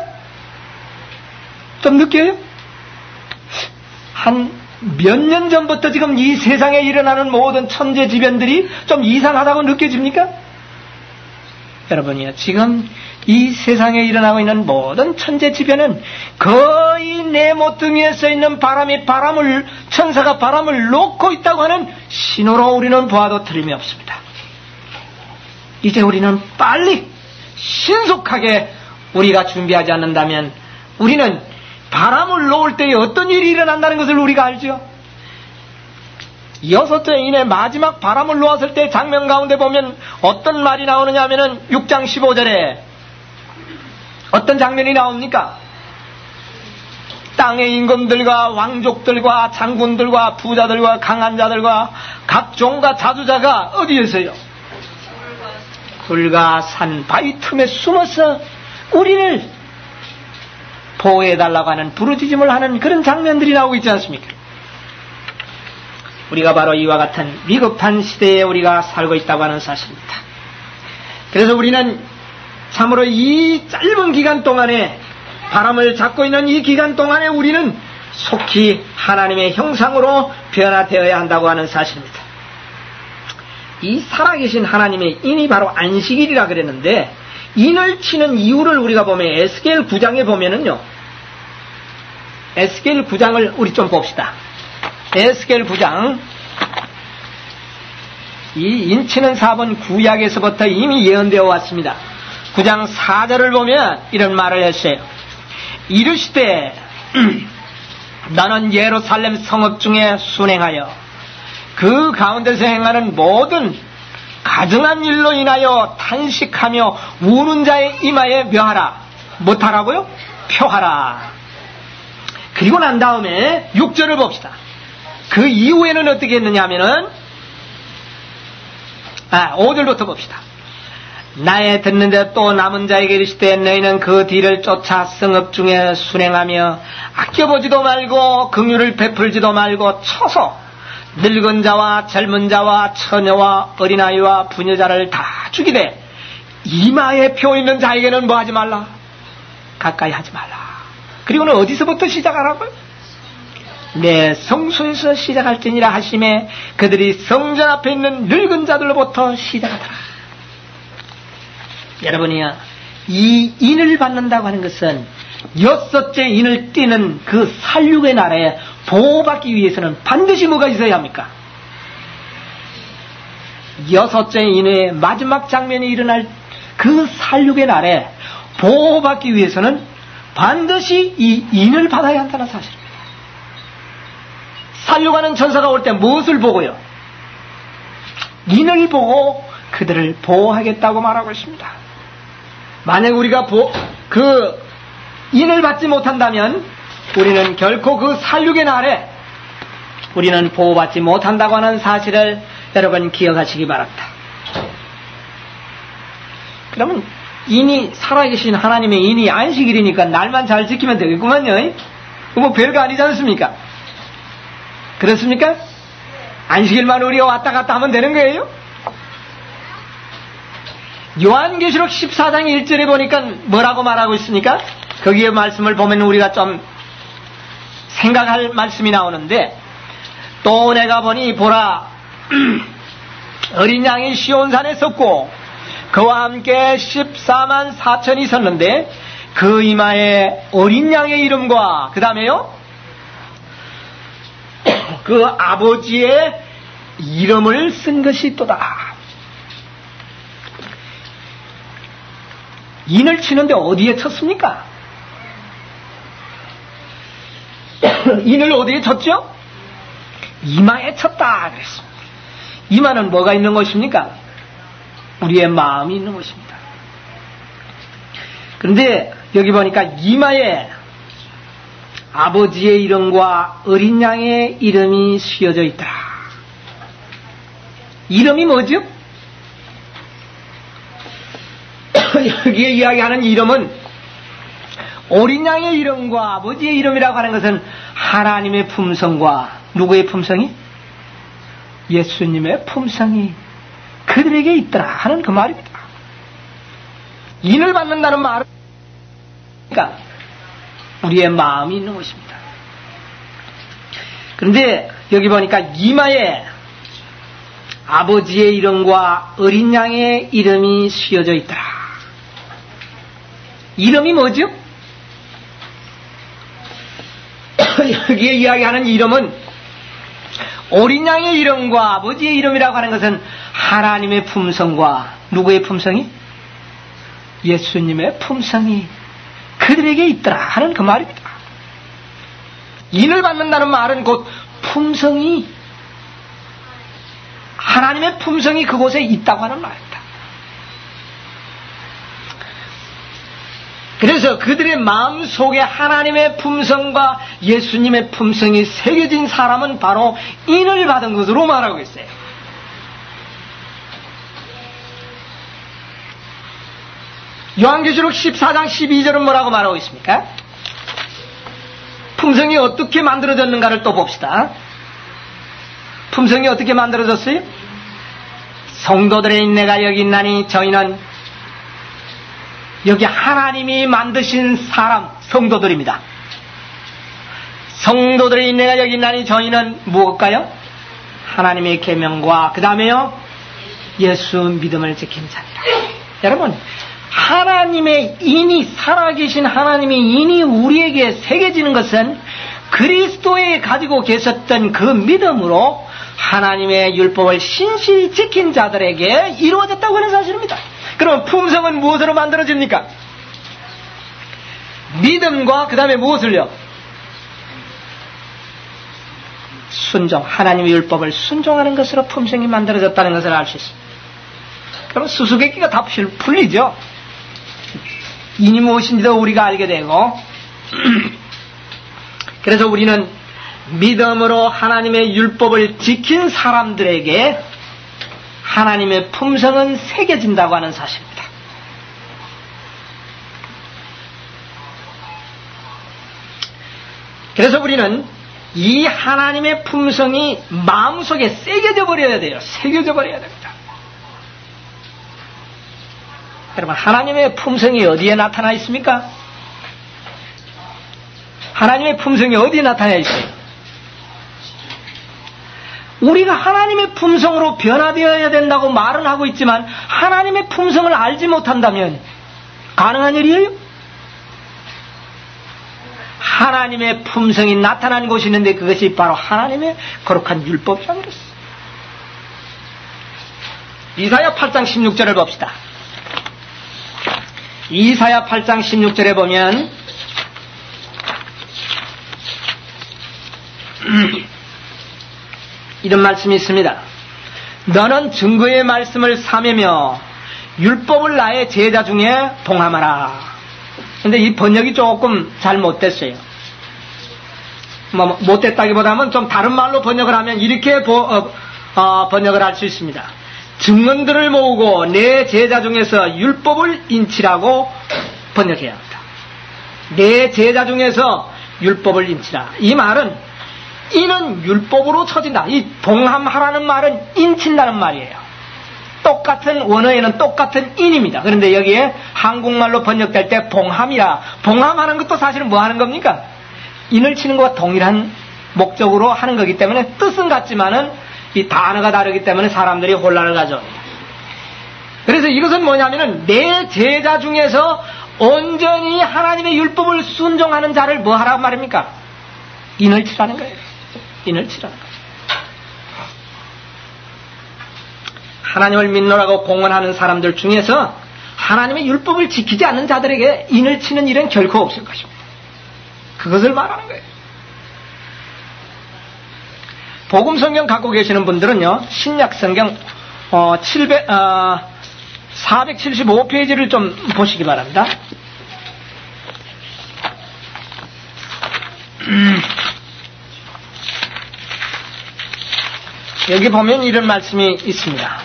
좀 느껴요? 한 몇 년 전부터 지금 이 세상에 일어나는 모든 천재지변들이 좀 이상하다고 느껴집니까? 여러분이요, 지금 이 세상에 일어나고 있는 모든 천재지변은 거의 내 모퉁이에 서 있는 바람이 바람을, 천사가 바람을 놓고 있다고 하는 신호로 우리는 보아도 틀림이 없습니다. 이제 우리는 빨리 신속하게 우리가 준비하지 않는다면 우리는 바람을 놓을 때에 어떤 일이 일어난다는 것을 우리가 알죠. 여섯째 인의 마지막 바람을 놓았을 때 장면 가운데 보면 어떤 말이 나오느냐 하면은 육 장 십오 절에 어떤 장면이 나옵니까? 땅의 임금들과 왕족들과 장군들과 부자들과 강한 자들과 각 종과 자주자가 어디에서요? 굴과 산 바위 틈에 숨어서 우리를 보호해달라고 하는 부르짖음을 하는 그런 장면들이 나오고 있지 않습니까? 우리가 바로 이와 같은 위급한 시대에 우리가 살고 있다고 하는 사실입니다. 그래서 우리는 참으로 이 짧은 기간 동안에 바람을 잡고 있는 이 기간 동안에 우리는 속히 하나님의 형상으로 변화되어야 한다고 하는 사실입니다. 이 살아계신 하나님의 인이 바로 안식일이라 그랬는데 인을 치는 이유를 우리가 보면 에스겔 구 장에 보면은요, 에스겔 구 장을 우리 좀 봅시다. 에스겔 구 장, 이 인치는 사업은 구약에서부터 이미 예언되어 왔습니다. 구 장 사 절을 보면 이런 말을 했어요. 이르시되 나는 예루살렘 성읍 중에 순행하여 그 가운데서 행하는 모든 가증한 일로 인하여 탄식하며 우는 자의 이마에 묘하라. 못하라고요? 표하라. 그리고 난 다음에 육 절을 봅시다. 그 이후에는 어떻게 했느냐 하면은, 아, 오 절부터 봅시다. 나의 듣는데 또 남은 자에게 이르시되 너희는 그 뒤를 쫓아 성읍 중에 순행하며 아껴보지도 말고 긍휼을 베풀지도 말고 쳐서 늙은 자와 젊은 자와 처녀와 어린아이와 부녀자를 다 죽이되 이마에 표 있는 자에게는 뭐 하지 말라? 가까이 하지 말라. 그리고는 어디서부터 시작하라고요? 내 성소에서 시작할지니라 하심에 그들이 성전 앞에 있는 늙은 자들로부터 시작하더라. 여러분이야, 이 인을 받는다고 하는 것은 여섯째 인을 띠는 그 살육의 날에 보호받기 위해서는 반드시 뭐가 있어야 합니까? 여섯째 인의 마지막 장면이 일어날 그 살육의 날에 보호받기 위해서는 반드시 이 인을 받아야 한다는 사실입니다. 살육하는 천사가 올 때 무엇을 보고요? 인을 보고 그들을 보호하겠다고 말하고 있습니다. 만약 우리가 보, 그 인을 받지 못한다면 우리는 결코 그 살육의 날에 우리는 보호받지 못한다고 하는 사실을 여러분 기억하시기 바랍니다. 그러면 인이, 살아계신 하나님의 인이 안식일이니까 날만 잘 지키면 되겠구만요. 뭐 별거 아니지 않습니까? 그렇습니까? 안식일만 우리가 왔다 갔다 하면 되는 거예요? 요한계시록 십사 장 일 절에 보니까 뭐라고 말하고 있습니까? 거기에 말씀을 보면 우리가 좀 생각할 말씀이 나오는데, 또 내가 보니 보라 어린 양이 시온산에 섰고 그와 함께 십사만 사천이 섰는데 그 이마에 어린 양의 이름과 그 다음에요 그 아버지의 이름을 쓴 것이 있도다. 인을 치는데 어디에 쳤습니까? 인을 어디에 쳤죠? 이마에 쳤다 그랬습니다. 이마는 뭐가 있는 것입니까? 우리의 마음이 있는 것입니다. 그런데 여기 보니까 이마에 아버지의 이름과 어린 양의 이름이 쓰여져 있더라. 이름이 뭐죠? 여기에 이야기하는 이름은 어린 양의 이름과 아버지의 이름이라고 하는 것은 하나님의 품성과 누구의 품성이? 예수님의 품성이 그들에게 있더라 하는 그 말입니다. 인을 받는다는 말은 그러니까 우리의 마음이 있는 것입니다. 그런데 여기 보니까 이마에 아버지의 이름과 어린 양의 이름이 쓰여져 있더라. 이름이 뭐죠? 여기에 이야기하는 이름은 어린 양의 이름과 아버지의 이름이라고 하는 것은 하나님의 품성과 누구의 품성이? 예수님의 품성이 그들에게 있더라 하는 그 말입니다. 인을 받는다는 말은 곧 품성이 하나님의 품성이 그곳에 있다고 하는 말입니다. 그래서 그들의 마음속에 하나님의 품성과 예수님의 품성이 새겨진 사람은 바로 인을 받은 것으로 말하고 있어요. 요한계시록 십사 장 십이 절은 뭐라고 말하고 있습니까? 품성이 어떻게 만들어졌는가를 또 봅시다. 품성이 어떻게 만들어졌어요? 성도들의 인내가 여기 있나니 저희는 여기 하나님이 만드신 사람 성도들입니다. 성도들의 인내가 여기 있나니 저희는 무엇일까요? 하나님의 계명과 그 다음에요 예수 믿음을 지킨 자니라. 여러분 하나님의 인이 살아계신 하나님의 인이 우리에게 새겨지는 것은 그리스도에 가지고 계셨던 그 믿음으로 하나님의 율법을 신실히 지킨 자들에게 이루어졌다고 하는 사실입니다. 그럼 품성은 무엇으로 만들어집니까? 믿음과 그 다음에 무엇을요? 순종, 하나님의 율법을 순종하는 것으로 품성이 만들어졌다는 것을 알 수 있습니다. 그럼 수수께끼가 다 풀리죠. 인이 무엇인지도 우리가 알게 되고 그래서 우리는 믿음으로 하나님의 율법을 지킨 사람들에게 하나님의 품성은 새겨진다고 하는 사실입니다. 그래서 우리는 이 하나님의 품성이 마음속에 새겨져 버려야 돼요. 새겨져 버려야 됩니다. 여러분 하나님의 품성이 어디에 나타나 있습니까? 하나님의 품성이 어디에 나타나 있어요? 우리가 하나님의 품성으로 변화되어야 된다고 말은 하고 있지만 하나님의 품성을 알지 못한다면 가능한 일이에요? 하나님의 품성이 나타난 곳이 있는데 그것이 바로 하나님의 거룩한 율법이라고 그랬어요. 이사야 팔 장 십육 절을 봅시다. 이사야 팔 장 십육 절에 보면 이런 말씀이 있습니다. 너는 증거의 말씀을 삼으며 율법을 나의 제자 중에 봉함하라. 근데 이 번역이 조금 잘 못됐어요. 뭐 못됐다기보다는 좀 다른 말로 번역을 하면 이렇게 보, 어, 어, 번역을 할 수 있습니다. 증언들을 모으고 내 제자 중에서 율법을 인치라고 번역해야 합니다. 내 제자 중에서 율법을 인치라. 이 말은 이는 율법으로 쳐진다. 이 봉함하라는 말은 인친다는 말이에요. 똑같은 원어에는 똑같은 인입니다. 그런데 여기에 한국말로 번역될 때 봉함이라. 봉함하는 것도 사실은 뭐 하는 겁니까? 인을 치는 것과 동일한 목적으로 하는 거기 때문에 뜻은 같지만은 이 단어가 다르기 때문에 사람들이 혼란을 가져옵니다. 그래서 이것은 뭐냐면은 내 제자 중에서 온전히 하나님의 율법을 순종하는 자를 뭐 하라는 말입니까? 인을 치라는 거예요. 인을 치라는 거예요. 하나님을 믿노라고 공언하는 사람들 중에서 하나님의 율법을 지키지 않는 자들에게 인을 치는 일은 결코 없을 것입니다. 그것을 말하는 거예요. 복음 성경 갖고 계시는 분들은요, 신약 성경 어, 칠백, 어, 사백칠십오 페이지를 좀 보시기 바랍니다. 음, 여기 보면 이런 말씀이 있습니다.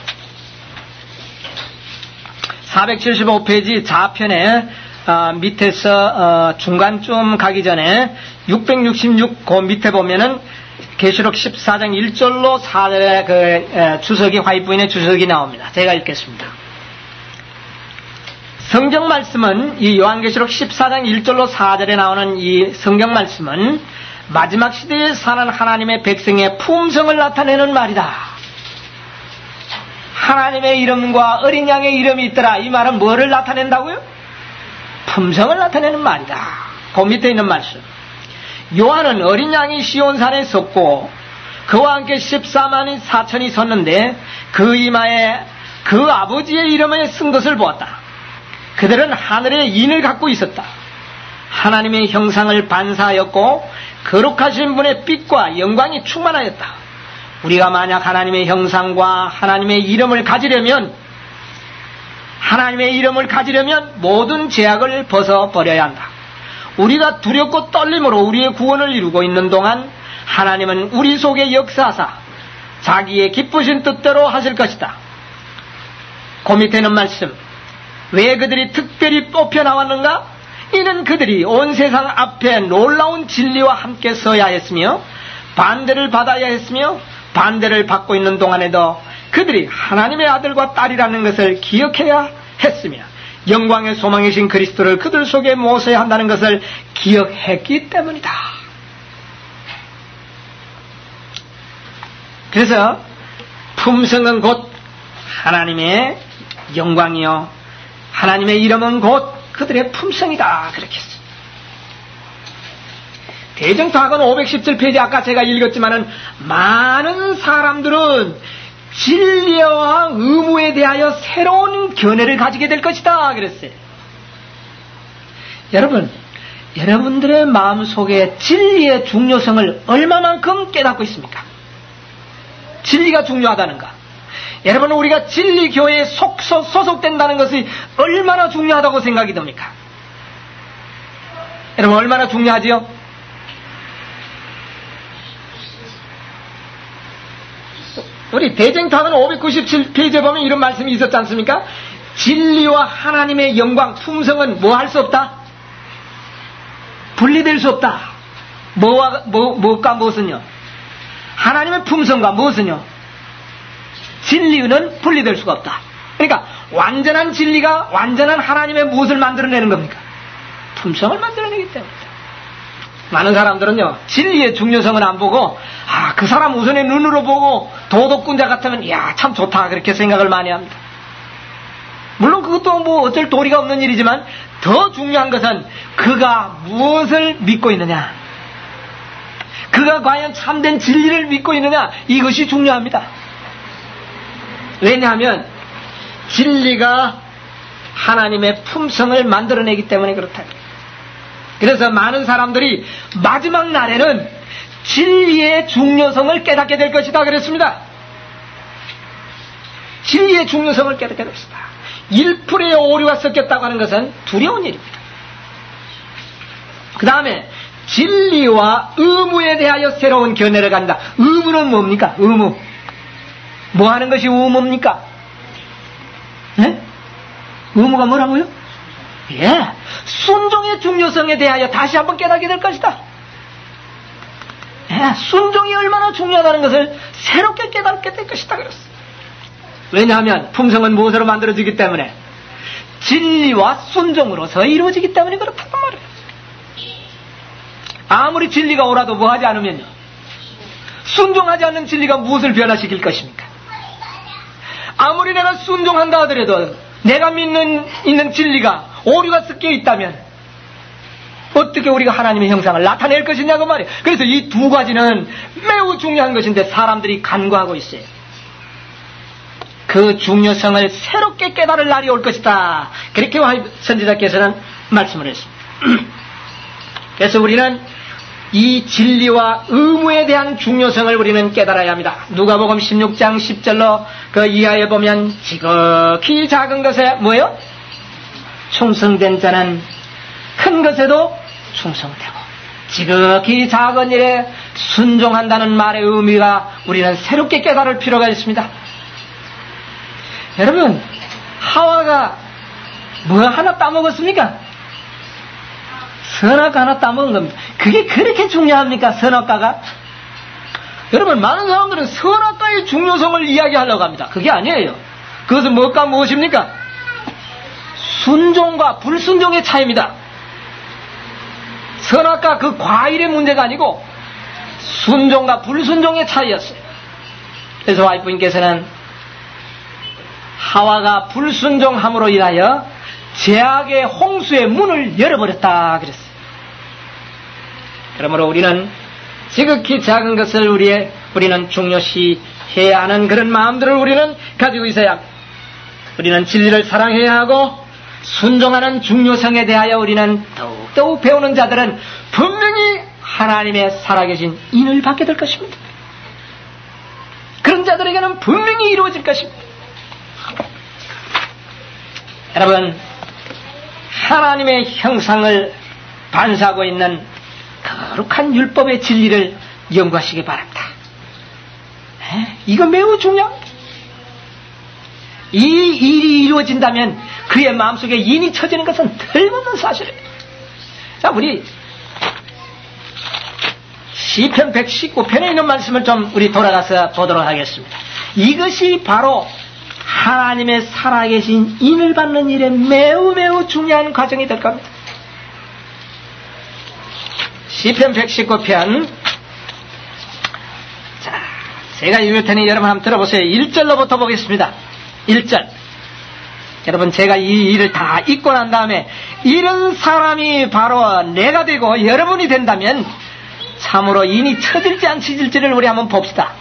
사백칠십오 페이지 좌편에 어, 밑에서 어, 중간쯤 가기 전에 육백육십육 그 밑에 보면은 계시록 십사 장 일 절로 사 절에 그 에, 주석이 화이트부인의 주석이 나옵니다. 제가 읽겠습니다. 성경 말씀은 이 요한계시록 십사 장 일 절로 사 절에 나오는 이 성경 말씀은 마지막 시대에 사는 하나님의 백성의 품성을 나타내는 말이다. 하나님의 이름과 어린 양의 이름이 있더라. 이 말은 뭐를 나타낸다고요? 품성을 나타내는 말이다. 그 밑에 있는 말씀. 요한은 어린 양이 시온산에 섰고 그와 함께 십사만 사천이 섰는데 그 이마에 그 아버지의 이름에 쓴 것을 보았다. 그들은 하늘의 인을 갖고 있었다. 하나님의 형상을 반사하였고 거룩하신 분의 빛과 영광이 충만하였다. 우리가 만약 하나님의 형상과 하나님의 이름을 가지려면 하나님의 이름을 가지려면 모든 제약을 벗어버려야 한다. 우리가 두렵고 떨림으로 우리의 구원을 이루고 있는 동안 하나님은 우리 속에 역사하사 자기의 기쁘신 뜻대로 하실 것이다. 그 밑에는 말씀. 왜 그들이 특별히 뽑혀 나왔는가? 이는 그들이 온 세상 앞에 놀라운 진리와 함께 서야 했으며 반대를 받아야 했으며 반대를 받고 있는 동안에도 그들이 하나님의 아들과 딸이라는 것을 기억해야 했으며 영광의 소망이신 그리스도를 그들 속에 모셔야 한다는 것을 기억했기 때문이다. 그래서 품성은 곧 하나님의 영광이요 하나님의 이름은 곧 그들의 품성이다. 그렇게 했어요. 대정토학은 오백십칠 페이지 아까 제가 읽었지만은 많은 사람들은 진리와 의무에 대하여 새로운 견해를 가지게 될 것이다. 그랬어요. 여러분, 여러분들의 마음속에 진리의 중요성을 얼마만큼 깨닫고 있습니까? 진리가 중요하다는가? 여러분, 우리가 진리교회에 속, 소, 소속된다는 것이 얼마나 중요하다고 생각이 듭니까? 여러분, 얼마나 중요하지요? 우리 대쟁탁은 오백구십칠 페이지에 보면 이런 말씀이 있었지 않습니까? 진리와 하나님의 영광, 품성은 뭐 할 수 없다? 분리될 수 없다. 뭐와, 뭐, 뭐가 무엇은요? 하나님의 품성과 무엇은요? 진리는 분리될 수가 없다. 그러니까 완전한 진리가 완전한 하나님의 무엇을 만들어내는 겁니까? 품성을 만들어내기 때문이다. 많은 사람들은요, 진리의 중요성은 안 보고, 아, 그 사람 우선의 눈으로 보고 도덕군자 같으면, 이야, 참 좋다. 그렇게 생각을 많이 합니다. 물론 그것도 뭐 어쩔 도리가 없는 일이지만, 더 중요한 것은 그가 무엇을 믿고 있느냐. 그가 과연 참된 진리를 믿고 있느냐. 이것이 중요합니다. 왜냐하면, 진리가 하나님의 품성을 만들어내기 때문에 그렇다. 그래서 많은 사람들이 마지막 날에는 진리의 중요성을 깨닫게 될 것이다 그랬습니다. 진리의 중요성을 깨닫게 될 것이다. 일 퍼센트의 오류가 섞였다고 하는 것은 두려운 일입니다. 그 다음에 진리와 의무에 대하여 새로운 견해를 갖는다. 의무는 뭡니까? 의무. 뭐 하는 것이 의무입니까? 네? 의무가 뭐라고요? 예, 순종의 중요성에 대하여 다시 한번 깨닫게 될 것이다. 예, 순종이 얼마나 중요하다는 것을 새롭게 깨닫게 될 것이다 그랬어요. 왜냐하면 품성은 무엇으로 만들어지기 때문에 진리와 순종으로서 이루어지기 때문에 그렇다고 말해요. 아무리 진리가 오라도 뭐 하지 않으면요, 순종하지 않는 진리가 무엇을 변화시킬 것입니까? 아무리 내가 순종한다 하더라도 내가 믿는 있는 진리가 오류가 섞여 있다면 어떻게 우리가 하나님의 형상을 나타낼 것이냐고 말이에요. 그래서 이 두 가지는 매우 중요한 것인데 사람들이 간과하고 있어요. 그 중요성을 새롭게 깨달을 날이 올 것이다. 그렇게 선지자께서는 말씀을 했습니다. 그래서 우리는 이 진리와 의무에 대한 중요성을 우리는 깨달아야 합니다. 누가복음 십육 장 십 절로 그 이하에 보면 지극히 작은 것에 뭐예요? 충성된 자는 큰 것에도 충성되고, 지극히 작은 일에 순종한다는 말의 의미가 우리는 새롭게 깨달을 필요가 있습니다. 여러분, 하와가 뭐 하나 따먹었습니까? 선악과 하나 따먹은 겁니다. 그게 그렇게 중요합니까? 선악과가? 여러분, 많은 사람들은 선악과의 중요성을 이야기하려고 합니다. 그게 아니에요. 그것은 무엇과 무엇입니까? 순종과 불순종의 차이입니다. 선악과 그 과일의 문제가 아니고 순종과 불순종의 차이였어요. 그래서 와이프님께서는 하와가 불순종함으로 인하여 죄악의 홍수의 문을 열어버렸다 그랬어요. 그러므로 우리는 지극히 작은 것을 우리의, 우리는 중요시해야 하는 그런 마음들을 우리는 가지고 있어야 합니다. 우리는 진리를 사랑해야 하고 순종하는 중요성에 대하여 우리는 더욱더욱 배우는 자들은 분명히 하나님의 살아계신 인을 받게 될 것입니다. 그런 자들에게는 분명히 이루어질 것입니다. 여러분, 하나님의 형상을 반사하고 있는 거룩한 율법의 진리를 연구하시기 바랍니다. 에? 이거 매우 중요합니다. 이 일이 이루어진다면 그의 마음속에 인이 쳐지는 것은 틀림없는 사실이에요. 자, 우리 시편 백십구 편에 있는 말씀을 좀 우리 돌아가서 보도록 하겠습니다. 이것이 바로 하나님의 살아계신 인을 받는 일에 매우 매우 중요한 과정이 될 겁니다. 시편 백십구 편. 자, 제가 읽을 테니 여러분 한번 들어보세요. 일 절로부터 보겠습니다. 일 절. 여러분, 제가 이 일을 다 읽고 난 다음에 이런 사람이 바로 내가 되고 여러분이 된다면 참으로 인이 쳐질지 안 쳐질지를 우리 한번 봅시다.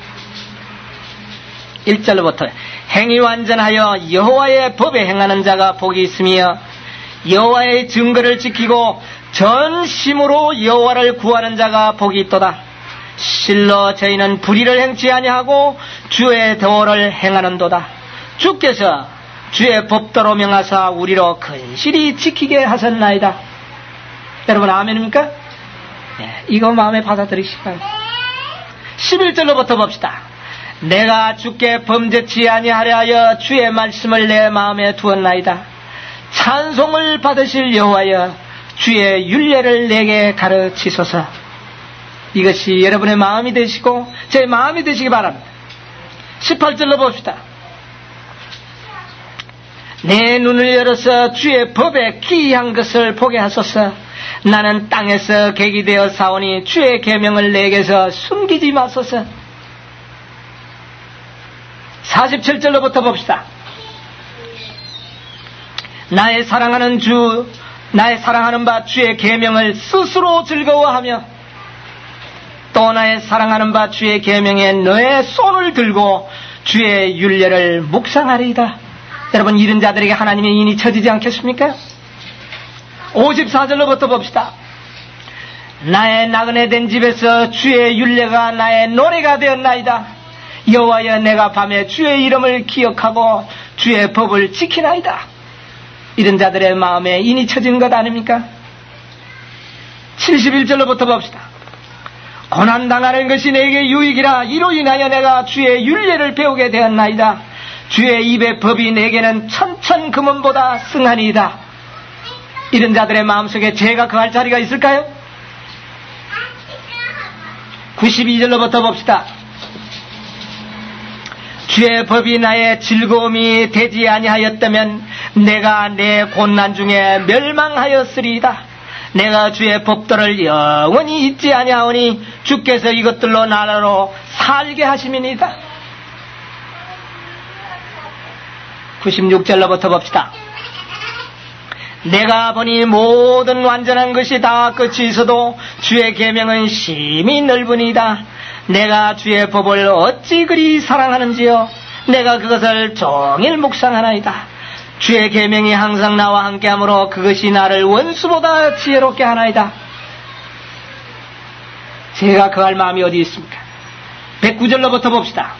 일 절로부터. 행위 완전하여 여호와의 법에 행하는 자가 복이 있으며 여호와의 증거를 지키고 전심으로 여호와를 구하는 자가 복이 있도다. 실로 저희는 불의를 행치 아니하고 주의 도를 행하는도다. 주께서 주의 법도로 명하사 우리로 근실히 지키게 하셨나이다. 여러분, 아멘입니까? 네, 이거 마음에 받아들이시기 바랍니다. 십일 절로부터 봅시다. 내가 주께 범죄치 아니하려 하여 주의 말씀을 내 마음에 두었나이다. 찬송을 받으실 여호와여, 주의 율례를 내게 가르치소서. 이것이 여러분의 마음이 되시고 제 마음이 되시기 바랍니다. 십팔 절로 봅시다. 내 눈을 열어서 주의 법에 기이한 것을 보게 하소서. 나는 땅에서 객이 되어 사오니 주의 계명을 내게서 숨기지 마소서. 사십칠 절로부터 봅시다. 나의 사랑하는 주, 나의 사랑하는 바 주의 계명을 스스로 즐거워하며 또 나의 사랑하는 바 주의 계명에 너의 손을 들고 주의 율례를 묵상하리이다. 여러분, 이런 자들에게 하나님의 인이 쳐지지 않겠습니까? 오십사 절로부터 봅시다. 나의 나그네 된 집에서 주의 율례가 나의 노래가 되었나이다. 여호와여, 내가 밤에 주의 이름을 기억하고 주의 법을 지키나이다. 이런 자들의 마음에 인이 쳐진 것 아닙니까? 칠십일 절로부터 봅시다. 고난당하는 것이 내게 유익이라. 이로 인하여 내가 주의 율례를 배우게 되었나이다. 주의 입의 법이 내게는 천천 금은보다 승하니이다. 이런 자들의 마음속에 죄가 거할 자리가 있을까요? 구십이 절로부터 봅시다. 주의 법이 나의 즐거움이 되지 아니하였다면 내가 내 곤난 중에 멸망하였으리이다. 내가 주의 법도를 영원히 잊지 아니하오니 주께서 이것들로 나라로 살게 하심이니이다. 구십육 절로부터 봅시다. 내가 보니 모든 완전한 것이 다 끝이 있어도 주의 계명은 심히 넓으니이다. 내가 주의 법을 어찌 그리 사랑하는지요. 내가 그것을 종일 묵상하나이다. 주의 계명이 항상 나와 함께하므로 그것이 나를 원수보다 지혜롭게 하나이다. 제가 그할 마음이 어디 있습니까? 백구 절로부터 봅시다.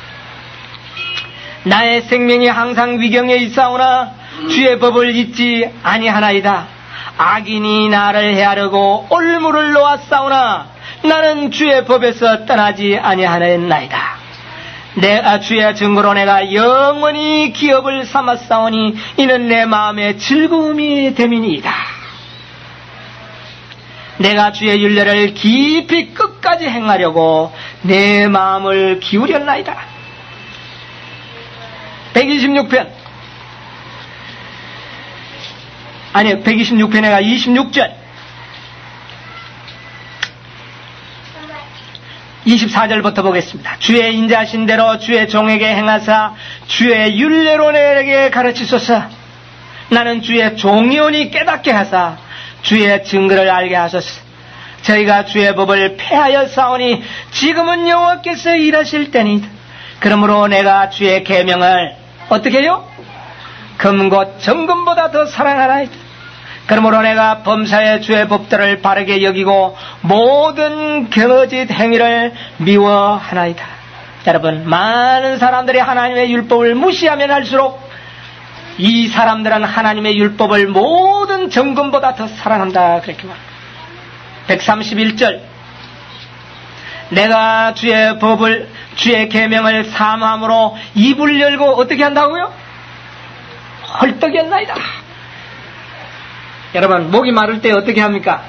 나의 생명이 항상 위경에 있사오나 주의 법을 잊지 아니하나이다. 악인이 나를 해하려고 올무를 놓았사오나 나는 주의 법에서 떠나지 아니하나이다. 내가 주의 증거로 내가 영원히 기업을 삼았사오니 이는 내 마음의 즐거움이 됨이니이다. 내가 주의 율례를 깊이 끝까지 행하려고 내 마음을 기울였나이다. 백이십육 편 아니 백이십육 편에가 이십육 절 이십사 절부터 보겠습니다. 주의 인자하신 대로 주의 종에게 행하사 주의 율례로 내게 가르치소서. 나는 주의 종이오니 깨닫게 하사 주의 증거를 알게 하소서. 저희가 주의 법을 폐하여 싸우니 지금은 여호와께서 일하실 때니이다. 그러므로 내가 주의 계명을 어떻게 해요? 금곧 정금보다 더 사랑하나이다. 그러므로 내가 범사의 주의 법들을 바르게 여기고 모든 거짓 행위를 미워하나이다. 여러분, 많은 사람들이 하나님의 율법을 무시하면 할수록 이 사람들은 하나님의 율법을 모든 정금보다 더 사랑한다. 그렇게 말합니다. 백삼십일 절 내가 주의 법을 주의 계명을 사모함으로 입을 열고 어떻게 한다고요? 헐떡였나이다. 여러분, 목이 마를 때 어떻게 합니까?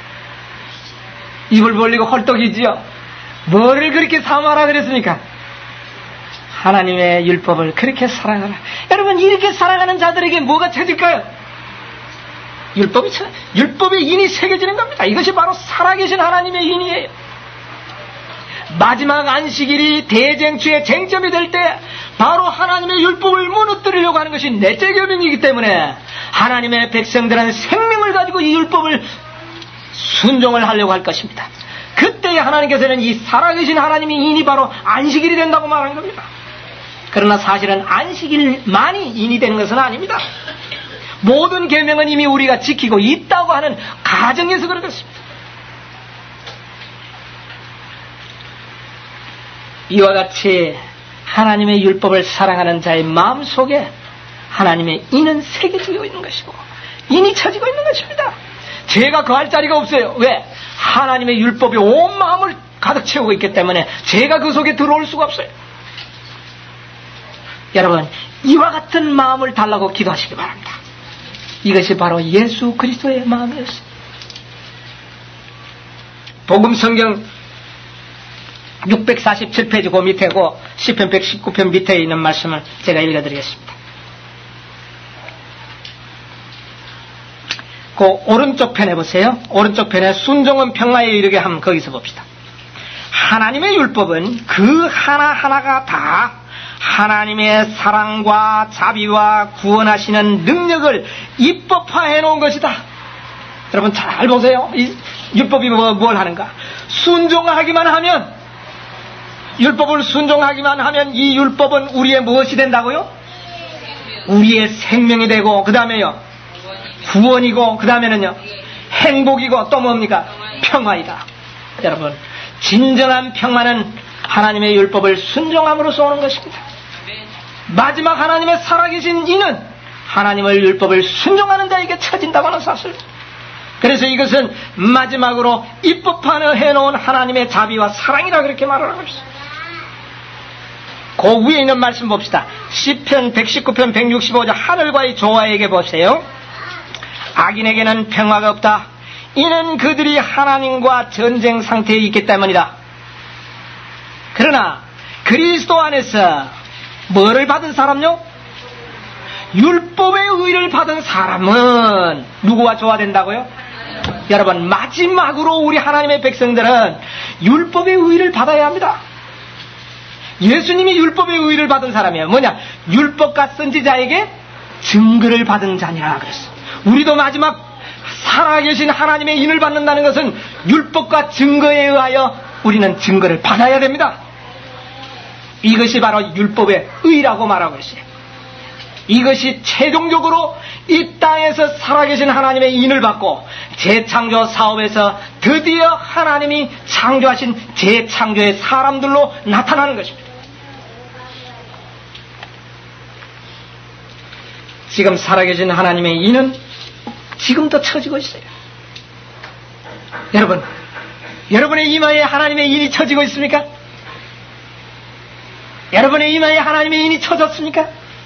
입을 벌리고 헐떡이지요. 뭐를 그렇게 사모하라 그랬습니까? 하나님의 율법을 그렇게 사랑하라. 여러분, 이렇게 사랑하는 자들에게 뭐가 찾을까요? 율법이, 율법의 인이 새겨지는 겁니다. 이것이 바로 살아계신 하나님의 인이에요. 마지막 안식일이 대쟁취의 쟁점이 될 때 바로 하나님의 율법을 무너뜨리려고 하는 것이 넷째 계명이기 때문에 하나님의 백성들은 생명을 가지고 이 율법을 순종을 하려고 할 것입니다. 그때 하나님께서는 이 살아계신 하나님의 인이 바로 안식일이 된다고 말하는 겁니다. 그러나 사실은 안식일만이 인이 되는 것은 아닙니다. 모든 계명은 이미 우리가 지키고 있다고 하는 가정에서 그렇습니다. 이와 같이 하나님의 율법을 사랑하는 자의 마음속에 하나님의 인은 새겨지고 있는 것이고 인이 쳐지고 있는 것입니다. 죄가 거할 자리가 없어요. 왜? 하나님의 율법이 온 마음을 가득 채우고 있기 때문에 죄가 그 속에 들어올 수가 없어요. 여러분, 이와 같은 마음을 달라고 기도하시기 바랍니다. 이것이 바로 예수 그리스도의 마음이었습니다. 복음성경 육백사십칠 페이지 그 밑에고 시편 백십구 편 밑에 있는 말씀을 제가 읽어드리겠습니다. 그 오른쪽 편에 보세요. 오른쪽 편에 순종은 평화에 이르게 함 거기서 봅시다. 하나님의 율법은 그 하나하나가 다 하나님의 사랑과 자비와 구원하시는 능력을 입법화해 놓은 것이다. 여러분 잘 보세요. 이 율법이 뭐, 뭘 하는가? 순종하기만 하면 율법을 순종하기만 하면 이 율법은 우리의 무엇이 된다고요? 우리의 생명이 되고 그 다음에요 구원이고 그 다음에는요 행복이고 또 뭡니까? 평화이다. 여러분, 진정한 평화는 하나님의 율법을 순종함으로써 오는 것입니다. 마지막 하나님의 살아계신 이는 하나님의 율법을 순종하는 자에게 처진다고 하는 사실. 그래서 이것은 마지막으로 입법하는 해놓은 하나님의 자비와 사랑이라 그렇게 말하고 있습니다. 그 위에 있는 말씀 봅시다. 시편 백십구 편 백육십오 절 하늘과의 조화에게 보세요. 악인에게는 평화가 없다. 이는 그들이 하나님과 전쟁 상태에 있기 때문이다. 그러나 그리스도 안에서 뭐를 받은 사람요? 율법의 의를 받은 사람은 누구와 조화된다고요? 여러분, 마지막으로 우리 하나님의 백성들은 율법의 의를 받아야 합니다. 예수님이 율법의 의를 받은 사람이에요. 뭐냐? 율법과 선지자에게 증거를 받은 자니라 그랬어. 우리도 마지막 살아계신 하나님의 인을 받는다는 것은 율법과 증거에 의하여 우리는 증거를 받아야 됩니다. 이것이 바로 율법의 의라고 말하고 있어요. 이것이 최종적으로 이 땅에서 살아계신 하나님의 인을 받고 재창조 사업에서 드디어 하나님이 창조하신 재창조의 사람들로 나타나는 것입니다. 지금 살아계신 하나님의 인은 지금도 쳐지고 있어요. 여러분, 여러분의 이마에 하나님의 인이 쳐지고 있습니까? 여러분의 이마에 하나님의 인이 쳐졌습니까?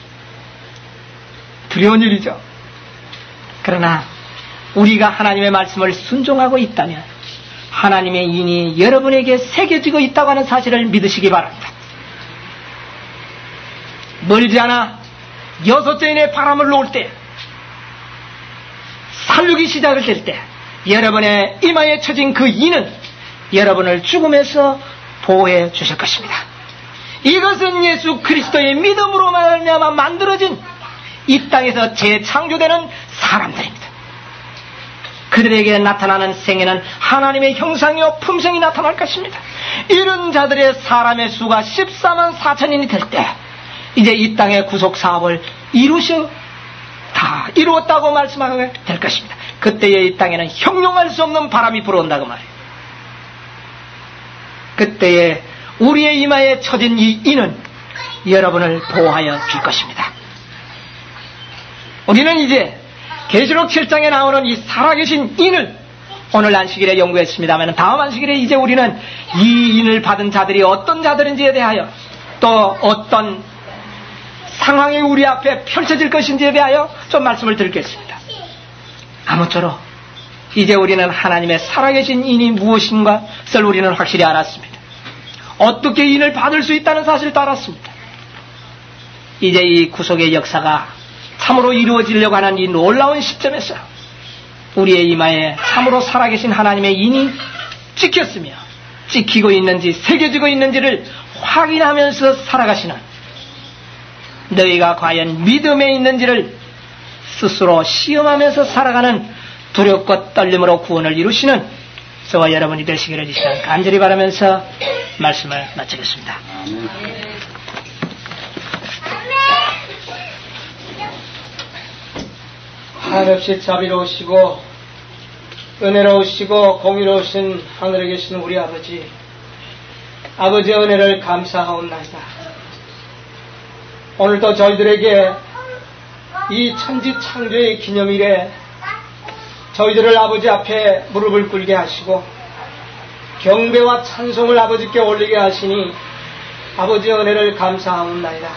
두려운 일이죠. 그러나 우리가 하나님의 말씀을 순종하고 있다면 하나님의 인이 여러분에게 새겨지고 있다고 하는 사실을 믿으시기 바랍니다. 멀지 않아 여섯째 인의 바람을 놓을 때, 살육이 시작을 될 때 여러분의 이마에 쳐진 그 인은 여러분을 죽음에서 보호해 주실 것입니다. 이것은 예수 그리스도의 믿음으로 말미암아 만들어진 이 땅에서 재창조되는 사람들입니다. 그들에게 나타나는 생애는 하나님의 형상이요 품성이 나타날 것입니다. 이런 자들의 사람의 수가 십사만 사천인이 될 때 이제 이 땅의 구속 사업을 이루셔 다 이루었다고 말씀하게 될 것입니다. 그때에 이 땅에는 형용할 수 없는 바람이 불어온다고 말해요. 그때에 우리의 이마에 쳐진 이 인은 여러분을 보호하여 줄 것입니다. 우리는 이제 계시록 칠 장에 나오는 이 살아계신 인을 오늘 안식일에 연구했습니다만 다음 안식일에 이제 우리는 이 인을 받은 자들이 어떤 자들인지에 대하여 또 어떤 상황이 우리 앞에 펼쳐질 것인지에 대하여 좀 말씀을 드리겠습니다. 아무쪼록 이제 우리는 하나님의 살아계신 인이 무엇인가를 우리는 확실히 알았습니다. 어떻게 인을 받을 수 있다는 사실도 알았습니다. 이제 이 구속의 역사가 참으로 이루어지려고 하는 이 놀라운 시점에서 우리의 이마에 참으로 살아계신 하나님의 인이 찍혔으며 찍히고 있는지 새겨지고 있는지를 확인하면서 살아가시는 너희가 과연 믿음에 있는지를 스스로 시험하면서 살아가는 두렵고 떨림으로 구원을 이루시는 저와 여러분이 되시기를 이 시간 간절히 바라면서 말씀을 마치겠습니다. 한없이 자비로우시고 은혜로우시고 공의로우신 하늘에 계신 우리 아버지, 아버지의 은혜를 감사하옵나이다. 오늘도 저희들에게 이 천지 창조의 기념일에 저희들을 아버지 앞에 무릎을 꿇게 하시고 경배와 찬송을 아버지께 올리게 하시니 아버지의 은혜를 감사하옵나이다.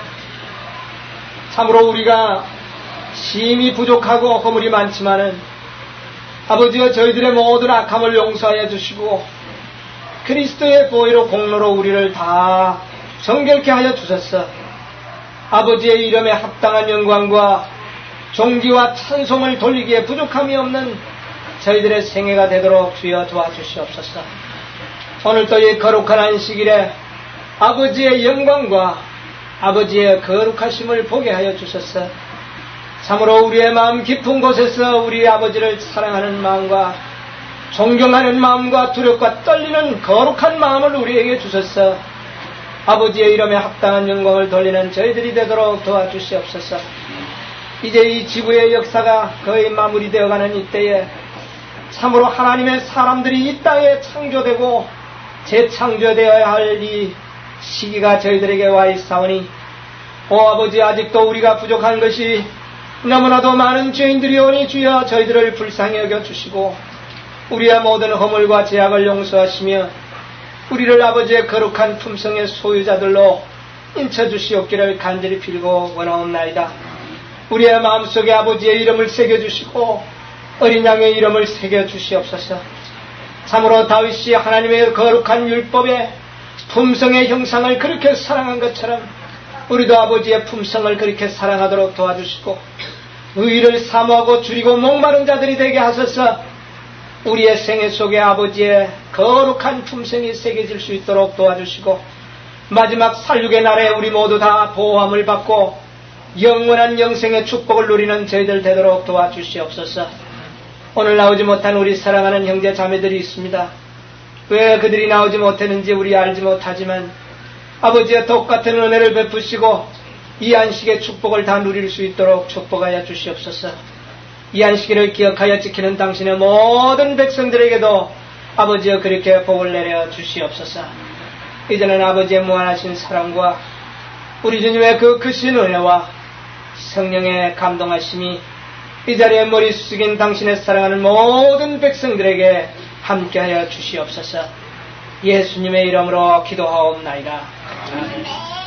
참으로 우리가 심히 부족하고 허물이 많지만은 아버지여 저희들의 모든 악함을 용서하여 주시고 그리스도의 보혈로 공로로 우리를 다 정결케 하여 주셨어. 아버지의 이름에 합당한 영광과 존귀와 찬송을 돌리기에 부족함이 없는 저희들의 생애가 되도록 주여 도와주시옵소서. 오늘도 이 거룩한 안식일에 아버지의 영광과 아버지의 거룩하심을 보게 하여 주셨어. 참으로 우리의 마음 깊은 곳에서 우리 아버지를 사랑하는 마음과 존경하는 마음과 두렵고 떨리는 거룩한 마음을 우리에게 주셨어. 아버지의 이름에 합당한 영광을 돌리는 저희들이 되도록 도와주시옵소서. 이제 이 지구의 역사가 거의 마무리되어가는 이때에 참으로 하나님의 사람들이 이 땅에 창조되고 재창조되어야 할 이 시기가 저희들에게 와 있사오니 오 아버지, 아직도 우리가 부족한 것이 너무나도 많은 죄인들이 오니 주여 저희들을 불쌍히 여겨주시고 우리의 모든 허물과 죄악을 용서하시며 우리를 아버지의 거룩한 품성의 소유자들로 인쳐주시옵기를 간절히 빌고 원하옵나이다. 우리의 마음속에 아버지의 이름을 새겨주시고 어린 양의 이름을 새겨주시옵소서. 참으로 다윗이 하나님의 거룩한 율법의 품성의 형상을 그렇게 사랑한 것처럼 우리도 아버지의 품성을 그렇게 사랑하도록 도와주시고 의를 사모하고 줄이고 목마른 자들이 되게 하소서. 우리의 생애 속에 아버지의 거룩한 품성이 새겨질 수 있도록 도와주시고 마지막 살육의 날에 우리 모두 다 보호함을 받고 영원한 영생의 축복을 누리는 저희들 되도록 도와주시옵소서. 오늘 나오지 못한 우리 사랑하는 형제 자매들이 있습니다. 왜 그들이 나오지 못했는지 우리 알지 못하지만 아버지의 똑같은 은혜를 베푸시고 이 안식의 축복을 다 누릴 수 있도록 축복하여 주시옵소서. 이 안식일을 기억하여 지키는 당신의 모든 백성들에게도 아버지여 그렇게 복을 내려 주시옵소서. 이제는 아버지의 무한하신 사랑과 우리 주님의 그 크신 은혜와 성령의 감동하심이 이 자리에 머리 숙인 당신의 사랑하는 모든 백성들에게 함께하여 주시옵소서. 예수님의 이름으로 기도하옵나이다. 아멘.